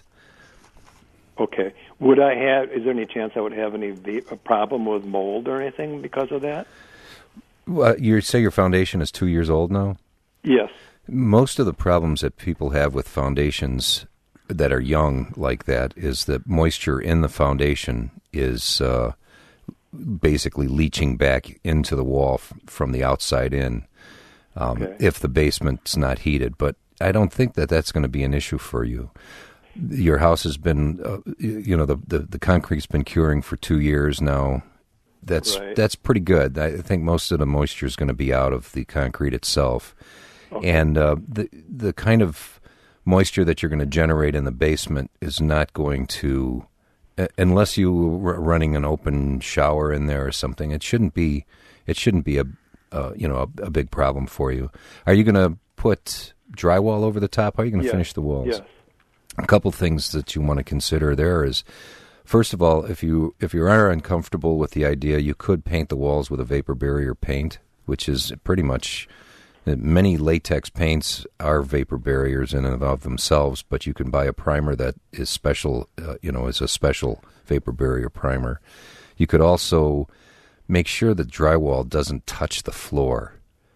Okay. Is there any chance I would have a problem with mold or anything because of that? Well, you say your foundation is 2 years old now? Yes. Most of the problems that people have with foundations that are young like that is that moisture in the foundation is basically leaching back into the wall from the outside in if the basement's not heated. But I don't think that that's going to be an issue for you. Your house has been, the concrete's been curing for 2 years now. That's pretty good. I think most of the moisture is going to be out of the concrete itself. Okay. And the kind of moisture that you're going to generate in the basement is not going to, unless you were running an open shower in there or something. It shouldn't be a big problem for you. Are you going to put drywall over the top? How are you going to finish the walls? Yes. A couple things that you want to consider there is, first of all, if you are uncomfortable with the idea, you could paint the walls with a vapor barrier paint, which is pretty much. Many latex paints are vapor barriers in and of themselves, but you can buy a primer that is special, is a special vapor barrier primer. You could also make sure that drywall doesn't touch the floor.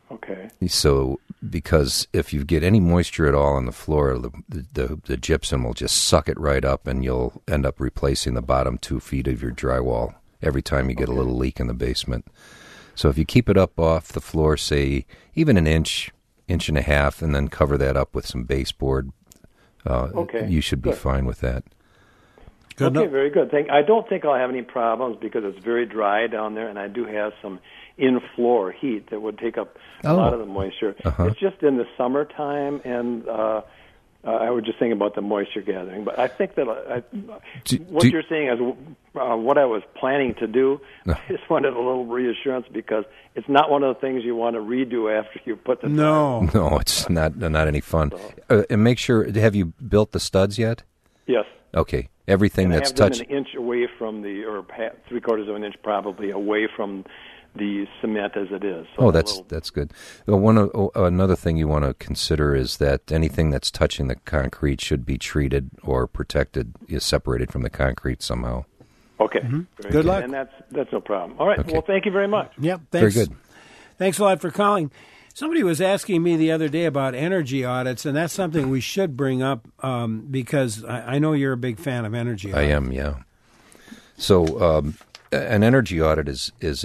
Okay. So, because if you get any moisture at all on the floor, the gypsum will just suck it right up, and you'll end up replacing the bottom 2 feet of your drywall every time you get a little leak in the basement. So if you keep it up off the floor, say even an inch and a half, and then cover that up with some baseboard, you should be fine with that. Very good. I don't think I'll have any problems because it's very dry down there, and I do have some in-floor heat that would take up a lot of the moisture. It's just in the summertime, and I was just thinking about the moisture gathering. But I think that what you're saying is what I was planning to do. I just wanted a little reassurance because it's not one of the things you want to redo after you put the No, it's not any fun. And make sure, have you built the studs yet? Yes. Okay. Everything that's touched. I have them an inch away from or 3/4 of an inch probably away from the cement as it is. So that's good. Another thing you want to consider is that anything that's touching the concrete should be treated or protected, is separated from the concrete somehow. Okay. Good luck. And that's no problem. All right. Okay. Well, thank you very much. Yep. Thanks. Very good. Thanks a lot for calling. Somebody was asking me the other day about energy audits, and that's something we should bring up because I know you're a big fan of energy audits. I am, yeah. So an energy audit there's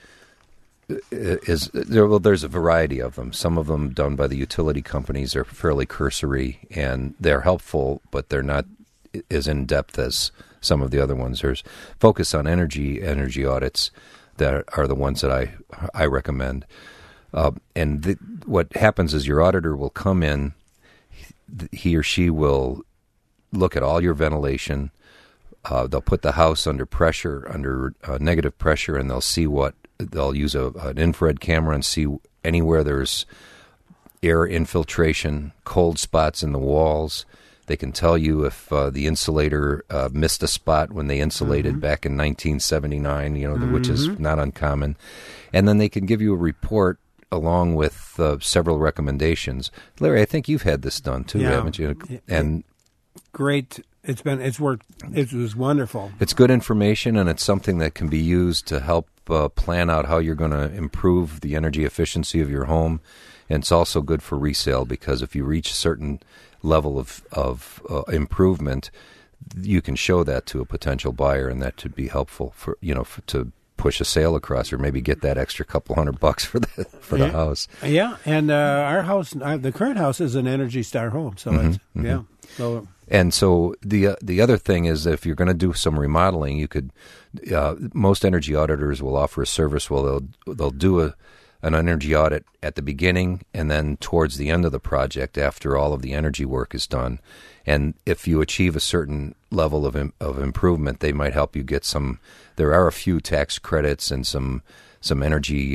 a variety of them. Some of them done by the utility companies are fairly cursory, and they're helpful, but they're not as in-depth as some of the other ones. There's focus on energy audits that are the ones that I recommend. What happens is your auditor will come in, he or she will look at all your ventilation, they'll put the house under pressure, under negative pressure, and they'll use an infrared camera and see anywhere there's air infiltration, cold spots in the walls. They can tell you if the insulator missed a spot when they insulated back in 1979, which is not uncommon. And then they can give you a report along with several recommendations. Larry, I think you've had this done too, haven't you? And great. It's worked. It was wonderful. It's good information, and it's something that can be used to help plan out how you're going to improve the energy efficiency of your home. And it's also good for resale because if you reach a certain level of improvement, you can show that to a potential buyer, and that should be helpful for to push a sale across, or maybe get that extra couple $100 for the house. Yeah, and our house, the current house, is an Energy Star home, so So. And so the other thing is, if you're going to do some remodeling, you could. Most energy auditors will offer a service where they'll do an energy audit at the beginning and then towards the end of the project after all of the energy work is done. And if you achieve a certain level of improvement, they might help you get some. There are a few tax credits and some energy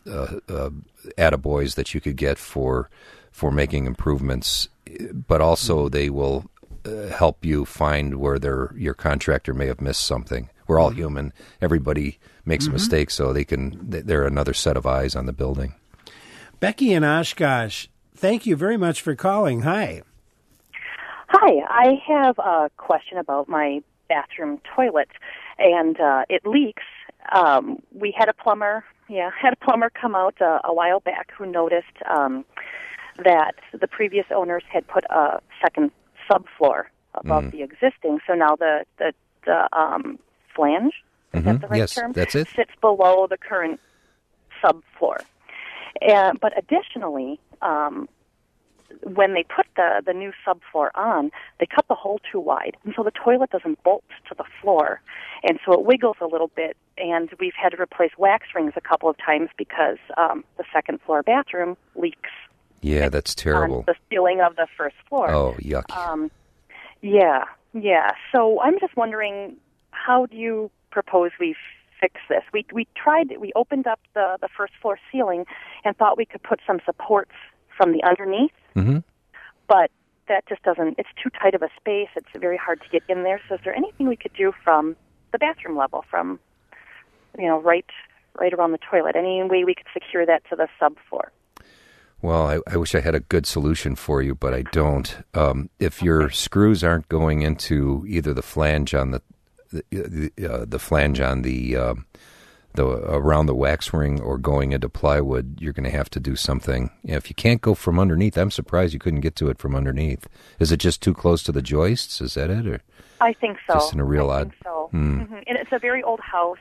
attaboys that you could get for making improvements, but also they will help you find where your contractor may have missed something. We're all human. Everybody makes mistakes, so they're another set of eyes on the building. Becky in Oshkosh, thank you very much for calling. Hi. Hi, I have a question about my bathroom toilet, and it leaks. We had a plumber come out a while back who noticed that the previous owners had put a second subfloor above the existing. So now the flange, is that the right term? That's it. Sits below the current subfloor. But additionally, when they put the new subfloor on, they cut the hole too wide, and so the toilet doesn't bolt to the floor, and so it wiggles a little bit, and we've had to replace wax rings a couple of times because the second floor bathroom leaks. Yeah, that's terrible. On the ceiling of the first floor. Oh, yuck. Yeah. So I'm just wondering, how do you propose we fix this? We opened up the first floor ceiling and thought we could put some supports from the underneath, but that just doesn't, it's too tight of a space. It's very hard to get in there. So is there anything we could do from the bathroom level, from, right around the toilet? Any way we could secure that to the subfloor? Well, I wish I had a good solution for you, but I don't. If your screws aren't going into either the flange on the flange on the around the wax ring or going into plywood, you're going to have to do something. If you can't go from underneath, I'm surprised you couldn't get to it from underneath. Is it just too close to the joists? Is that it? Or I think so. Just in a real I odd. think so. Mm-hmm. And it's a very old house.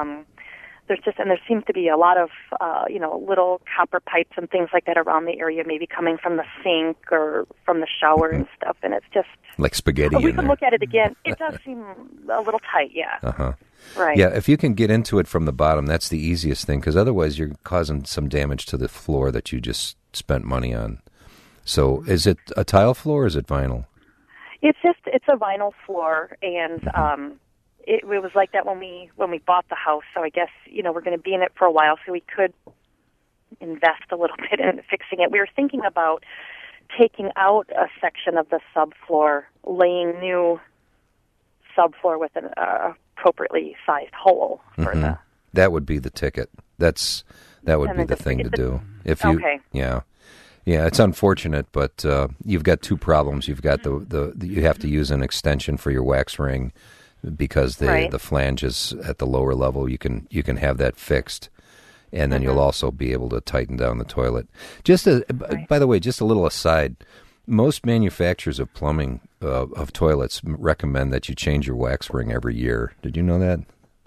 There seems to be a lot of little copper pipes and things like that around the area, maybe coming from the sink or from the shower and stuff. And it's just like spaghetti. We in can there. look at it again. It does seem a little tight, yeah. Uh-huh. Right. Yeah, if you can get into it from the bottom, that's the easiest thing, because otherwise you're causing some damage to the floor that you just spent money on. So is it a tile floor or is it vinyl? It's a vinyl floor, and it was like that when we bought the house. So I guess we're going to be in it for a while, so we could invest a little bit in fixing it. We were thinking about taking out a section of the subfloor, laying new subfloor with an appropriately sized hole for the. That would be the ticket. That would be the thing to do. If you, okay. Yeah, it's unfortunate, but you've got two problems. You've got you have to use an extension for your wax ring because the flange is at the lower level. You can have that fixed, and then you'll also be able to tighten down the toilet. By the way, just a little aside. Most manufacturers of plumbing of toilets recommend that you change your wax ring every year. Did you know that?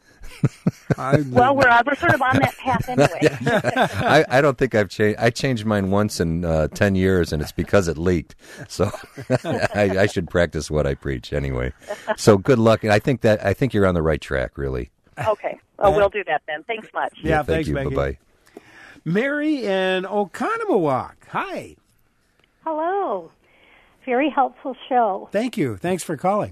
Well, we're sort of on that path anyway. I don't think I've changed. I changed mine once in 10 years, and it's because it leaked. So I should practice what I preach anyway. So good luck. I think you're on the right track, really. Okay. Oh, we'll do that then. Thanks much. Yeah, thank you. Becky. Bye-bye. Mary in Oconomowoc. Hi. Hello. Very helpful show. Thank you. Thanks for calling.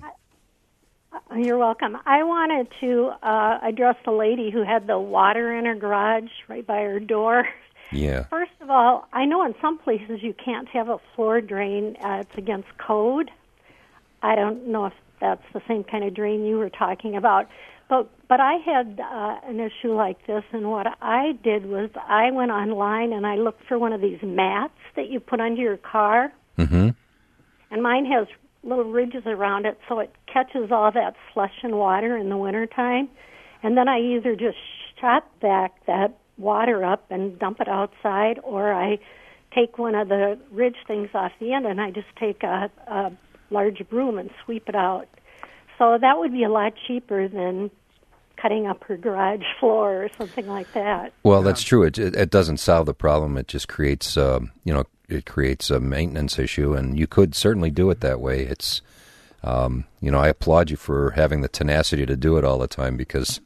You're welcome. I wanted to address the lady who had the water in her garage right by her door. Yeah. First of all, I know in some places you can't have a floor drain. It's against code. I don't know if that's the same kind of drain you were talking about. But I had an issue like this, and what I did was I went online and I looked for one of these mats that you put under your car. Mm-hmm. And mine has little ridges around it, so it catches all that slush and water in the wintertime. And then I either just shot back that water up and dump it outside, or I take one of the ridge things off the end and I just take a large broom and sweep it out. So that would be a lot cheaper than cutting up her garage floor or something like that. Well, that's true. It doesn't solve the problem. It just creates, it creates a maintenance issue, and you could certainly do it that way. It's, I applaud you for having the tenacity to do it all the time because.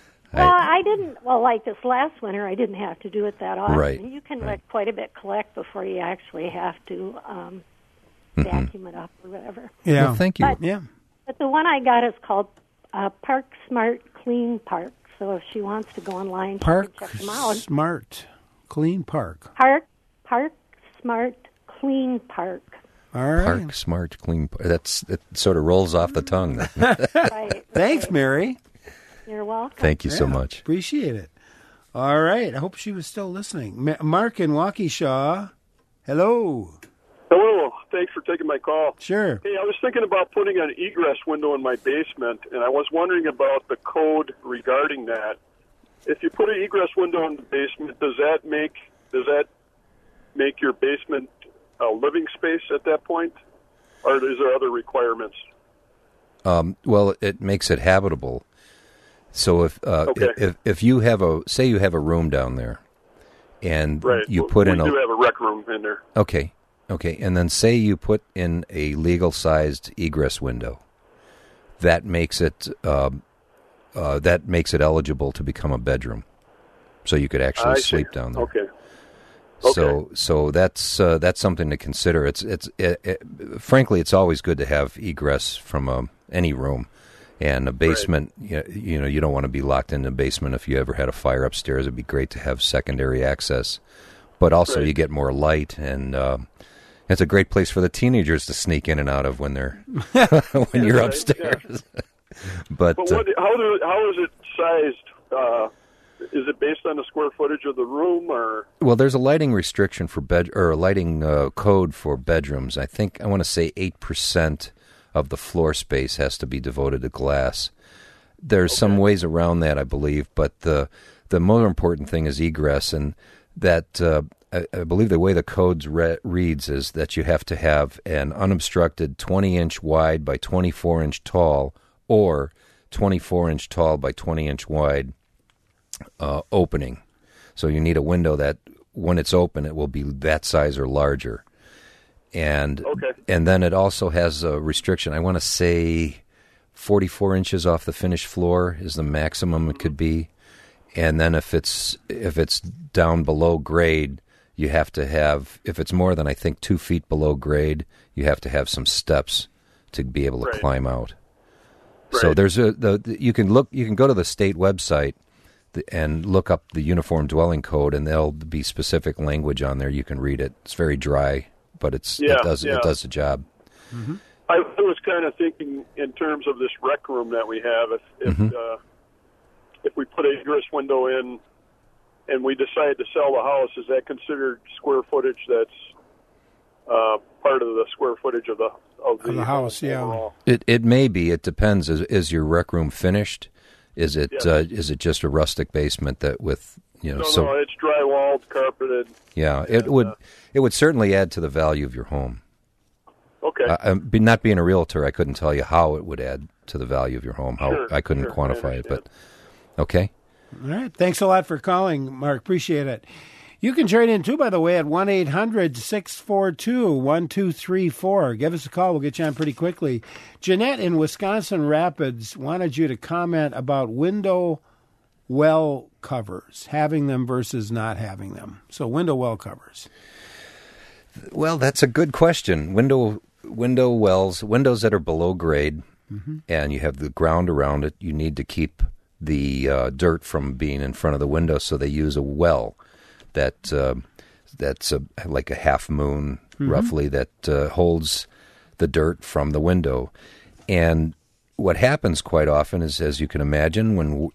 I didn't. Well, like this last winter, I didn't have to do it that often. Right. You can let quite a bit collect before you actually have to vacuum it up or whatever. Yeah. Well, thank you. But the one I got is called Park Smart Clean Park. So if she wants to go online, she Park can check them out. Smart Clean Park. Park Smart Clean Park. All right. Park Smart Clean Park. It sort of rolls off the tongue. Right. Thanks, Mary. You're welcome. Thank you so much. Appreciate it. All right. I hope she was still listening. Mark in Waukesha. Hello. Hello. Thanks for taking my call. Sure. Hey, I was thinking about putting an egress window in my basement, and I was wondering about the code regarding that. If you put an egress window in the basement, does that make your basement a living space at that point, or is there other requirements? Well, it makes it habitable. So if you have a room down there, and you put in we do have a rec room in there. Okay, and then say you put in a legal-sized egress window, that makes it eligible to become a bedroom, so you could actually sleep down there. Okay. So that's something to consider. Frankly, it's always good to have egress from any room. And a basement, you don't want to be locked in the basement. If you ever had a fire upstairs, it'd be great to have secondary access. But also, you get more light, and it's a great place for the teenagers to sneak in and out of when they're when you're upstairs. Yeah. But how is it sized? Is it based on the square footage of the room, or? Well, there's a lighting restriction for a lighting code for bedrooms. I want to say 8% of the floor space has to be devoted to glass. There's some ways around that, I believe, but the the more important thing is egress, and that I believe the way the codes reads is that you have to have an unobstructed 20-inch wide by 24-inch tall or 24-inch tall by 20-inch wide opening. So you need a window that, when it's open, it will be that size or larger. And then it also has a restriction. I want to say 44 inches off the finished floor is the maximum it could be. And then if it's down below grade, you have to have, if it's more than, I think, 2 feet below grade, you have to have some steps to be able to climb out. Right. So there's you can go to the state website and look up the Uniform Dwelling Code, and there'll be specific language on there. You can read it. It's very dry, but it does the job. Mm-hmm. I was kind of thinking in terms of this rec room that we have. If we put an egress window in and we decide to sell the house, is that considered square footage that's part of the square footage of the house? Overall? Yeah, it may be. It depends. Is your rec room finished? Is it just a rustic basement that with No, it's drywalled, carpeted. Yeah, it would certainly add to the value of your home. Okay. Not being a realtor, I couldn't tell you how it would add to the value of your home. I couldn't quantify it, but okay. All right. Thanks a lot for calling, Mark. Appreciate it. You can trade in, too, by the way, at 1-800-642-1234. Give us a call. We'll get you on pretty quickly. Jeanette in Wisconsin Rapids wanted you to comment about window well covers, having them versus not having them. So window well covers. Well, that's a good question. Window wells, windows that are below grade, and you have the ground around it, you need to keep the dirt from being in front of the window, so they use a well that's like a half moon, roughly, that holds the dirt from the window. And what happens quite often is, as you can imagine, when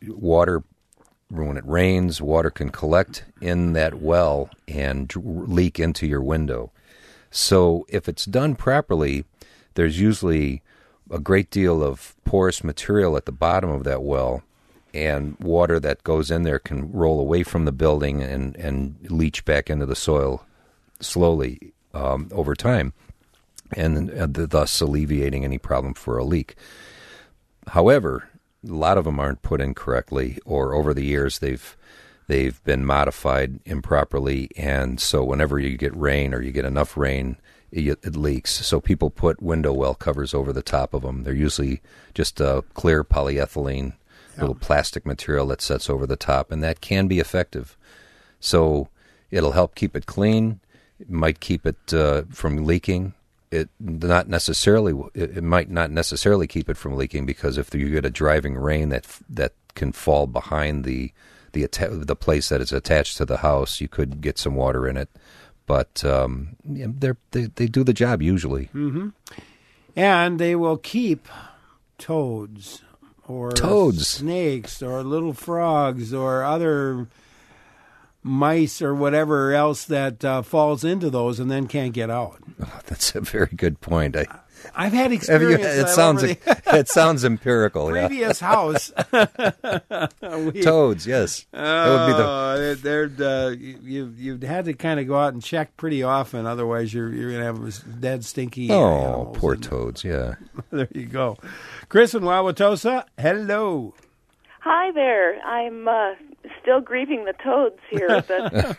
it rains, water can collect in that well and leak into your window. So if it's done properly, there's usually a great deal of porous material at the bottom of that well, and water that goes in there can roll away from the building and leach back into the soil slowly over time, and thus alleviating any problem for a leak. However, a lot of them aren't put in correctly, or over the years they've been modified improperly, and so whenever you get rain or you get enough rain, it leaks. So people put window well covers over the top of them. They're usually just a clear polyethylene little plastic material that sets over the top, and that can be effective. So it'll help keep it clean. It might keep it from leaking. It might not necessarily keep it from leaking, because if you get a driving rain that can fall behind the place that is attached to the house, you could get some water in it. But they do the job usually. Mm-hmm. And they will keep toads or snakes or little frogs or other mice or whatever else that falls into those and then can't get out. Oh, that's a very good point. I've had experience. It sounds empirical. Previous house. Toads, yes. That would be you've had to kind of go out and check pretty often. Otherwise, you're going to have a dead, stinky. Oh, poor toads. Yeah. There you go. Chris in Wauwatosa. Hello. Hi there. I'm still grieving the toads here, but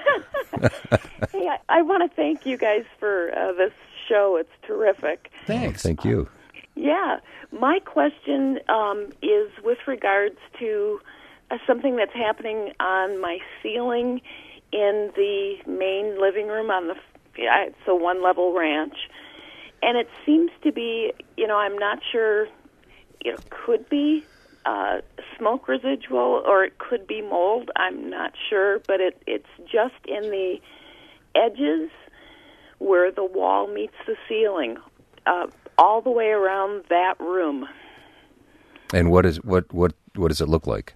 hey, I want to thank you guys for this show. It's terrific. Thanks. Thank you. Yeah. My question is with regards to something that's happening on my ceiling in the main living room it's a one-level ranch. And it seems to be, I'm not sure, could be smoke residual or it could be mold. I'm not sure, but it's just in the edges where the wall meets the ceiling, all the way around that room. And what does it look like?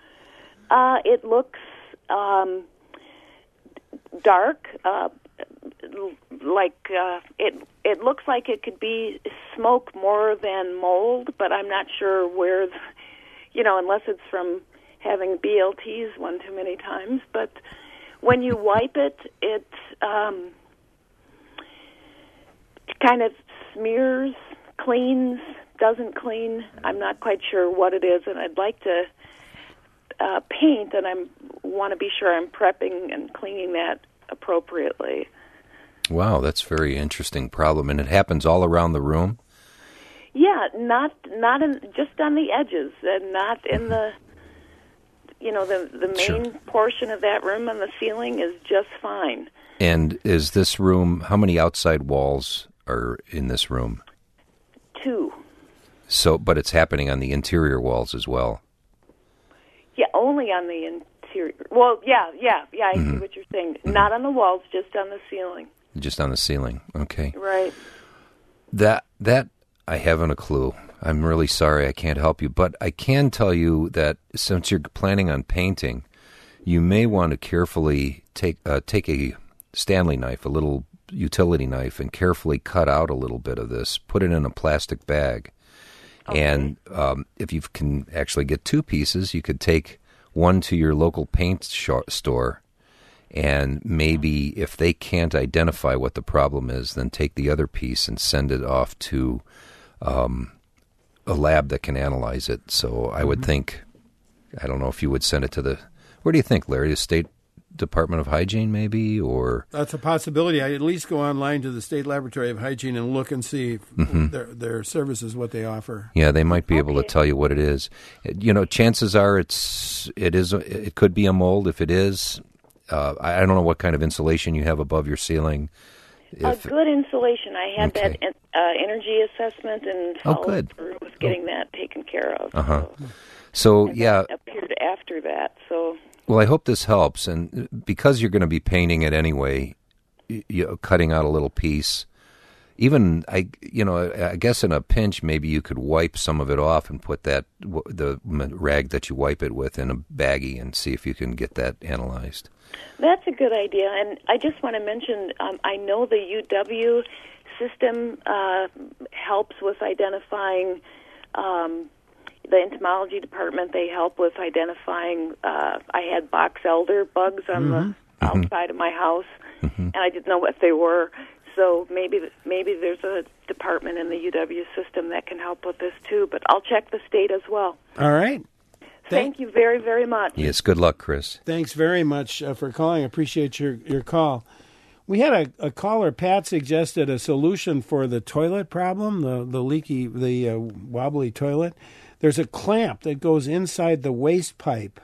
It looks dark, like it looks like it could be smoke more than mold, but I'm not sure where. Unless it's from having BLTs one too many times, but when you wipe it, it kind of smears, cleans, doesn't clean. I'm not quite sure what it is, and I'd like to paint, and I want to be sure I'm prepping and cleaning that appropriately. Wow, that's a very interesting problem, and it happens all around the room? Yeah, not in, just on the edges, and not in the, the main portion of that room on the ceiling is just fine. And is this room, how many outside walls are in this room? 2. So, but it's happening on the interior walls as well? Yeah, only on the interior. Well, yeah, I see what you're saying. Not on the walls, just on the ceiling. Just on the ceiling, okay. Right. That I haven't a clue. I'm really sorry I can't help you, but I can tell you that since you're planning on painting, you may want to carefully take a Stanley knife, a little utility knife, and carefully cut out a little bit of this, put it in a plastic bag. Okay. And if you can actually get 2 pieces, you could take one to your local paint store, and maybe if they can't identify what the problem is, then take the other piece and send it off to a lab that can analyze it. So I would think, I don't know if you would send it to where do you think, Larry, the State Department of Hygiene maybe, or? That's a possibility. I'd at least go online to the State Laboratory of Hygiene and look and see their services, what they offer. Yeah, they might be able to tell you what it is. Chances are it could be a mold. If it is, I don't know what kind of insulation you have above your ceiling. Good insulation. I had that energy assessment and followed through with getting that taken care of. So that appeared after that. So. Well, I hope this helps, and because you're going to be painting it anyway, cutting out a little piece. Even I guess in a pinch, maybe you could wipe some of it off and put the rag that you wipe it with in a baggie and see if you can get that analyzed. That's a good idea, and I just want to mention, I know the UW system helps with identifying, the entomology department, they help with identifying, I had box elder bugs on the outside of my house, and I didn't know what they were. So maybe there's a department in the UW system that can help with this too, but I'll check the state as well. All right. Thank you very, very much. Yes, good luck, Chris. Thanks very much for calling. I appreciate your call. We had a caller, Pat, suggested a solution for the toilet problem, the leaky, wobbly toilet. There's a clamp that goes inside the waste pipe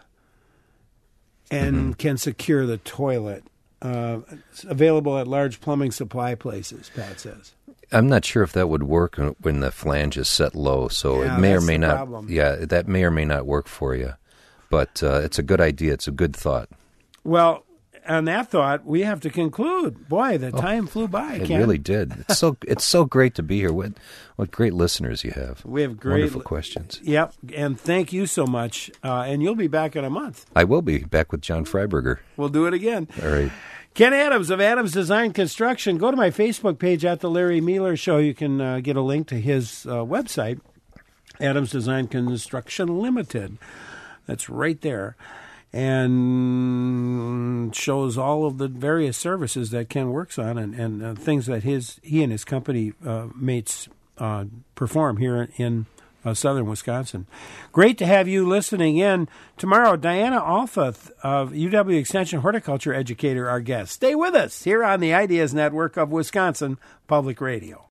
and can secure the toilet. It's available at large plumbing supply places, Pat says. I'm not sure if that would work when the flange is set low, so it may or may not. Problem. Yeah, that may or may not work for you, but it's a good idea. It's a good thought. Well, on that thought, we have to conclude. Boy, the time flew by. It really did. It's so great to be here. What great listeners you have. We have great wonderful questions. Yep, and thank you so much. And you'll be back in a month. I will be back with John Freiberger. We'll do it again. All right. Ken Adams of Adams Design Construction. Go to my Facebook page at The Larry Mealer Show. You can get a link to his website, Adams Design Construction Limited. That's right there. And shows all of the various services that Ken works on and things that he and his company mates perform here in southern Wisconsin. Great to have you listening in. Tomorrow, Diana Alfeth of UW Extension Horticulture Educator, our guest. Stay with us here on the Ideas Network of Wisconsin Public Radio.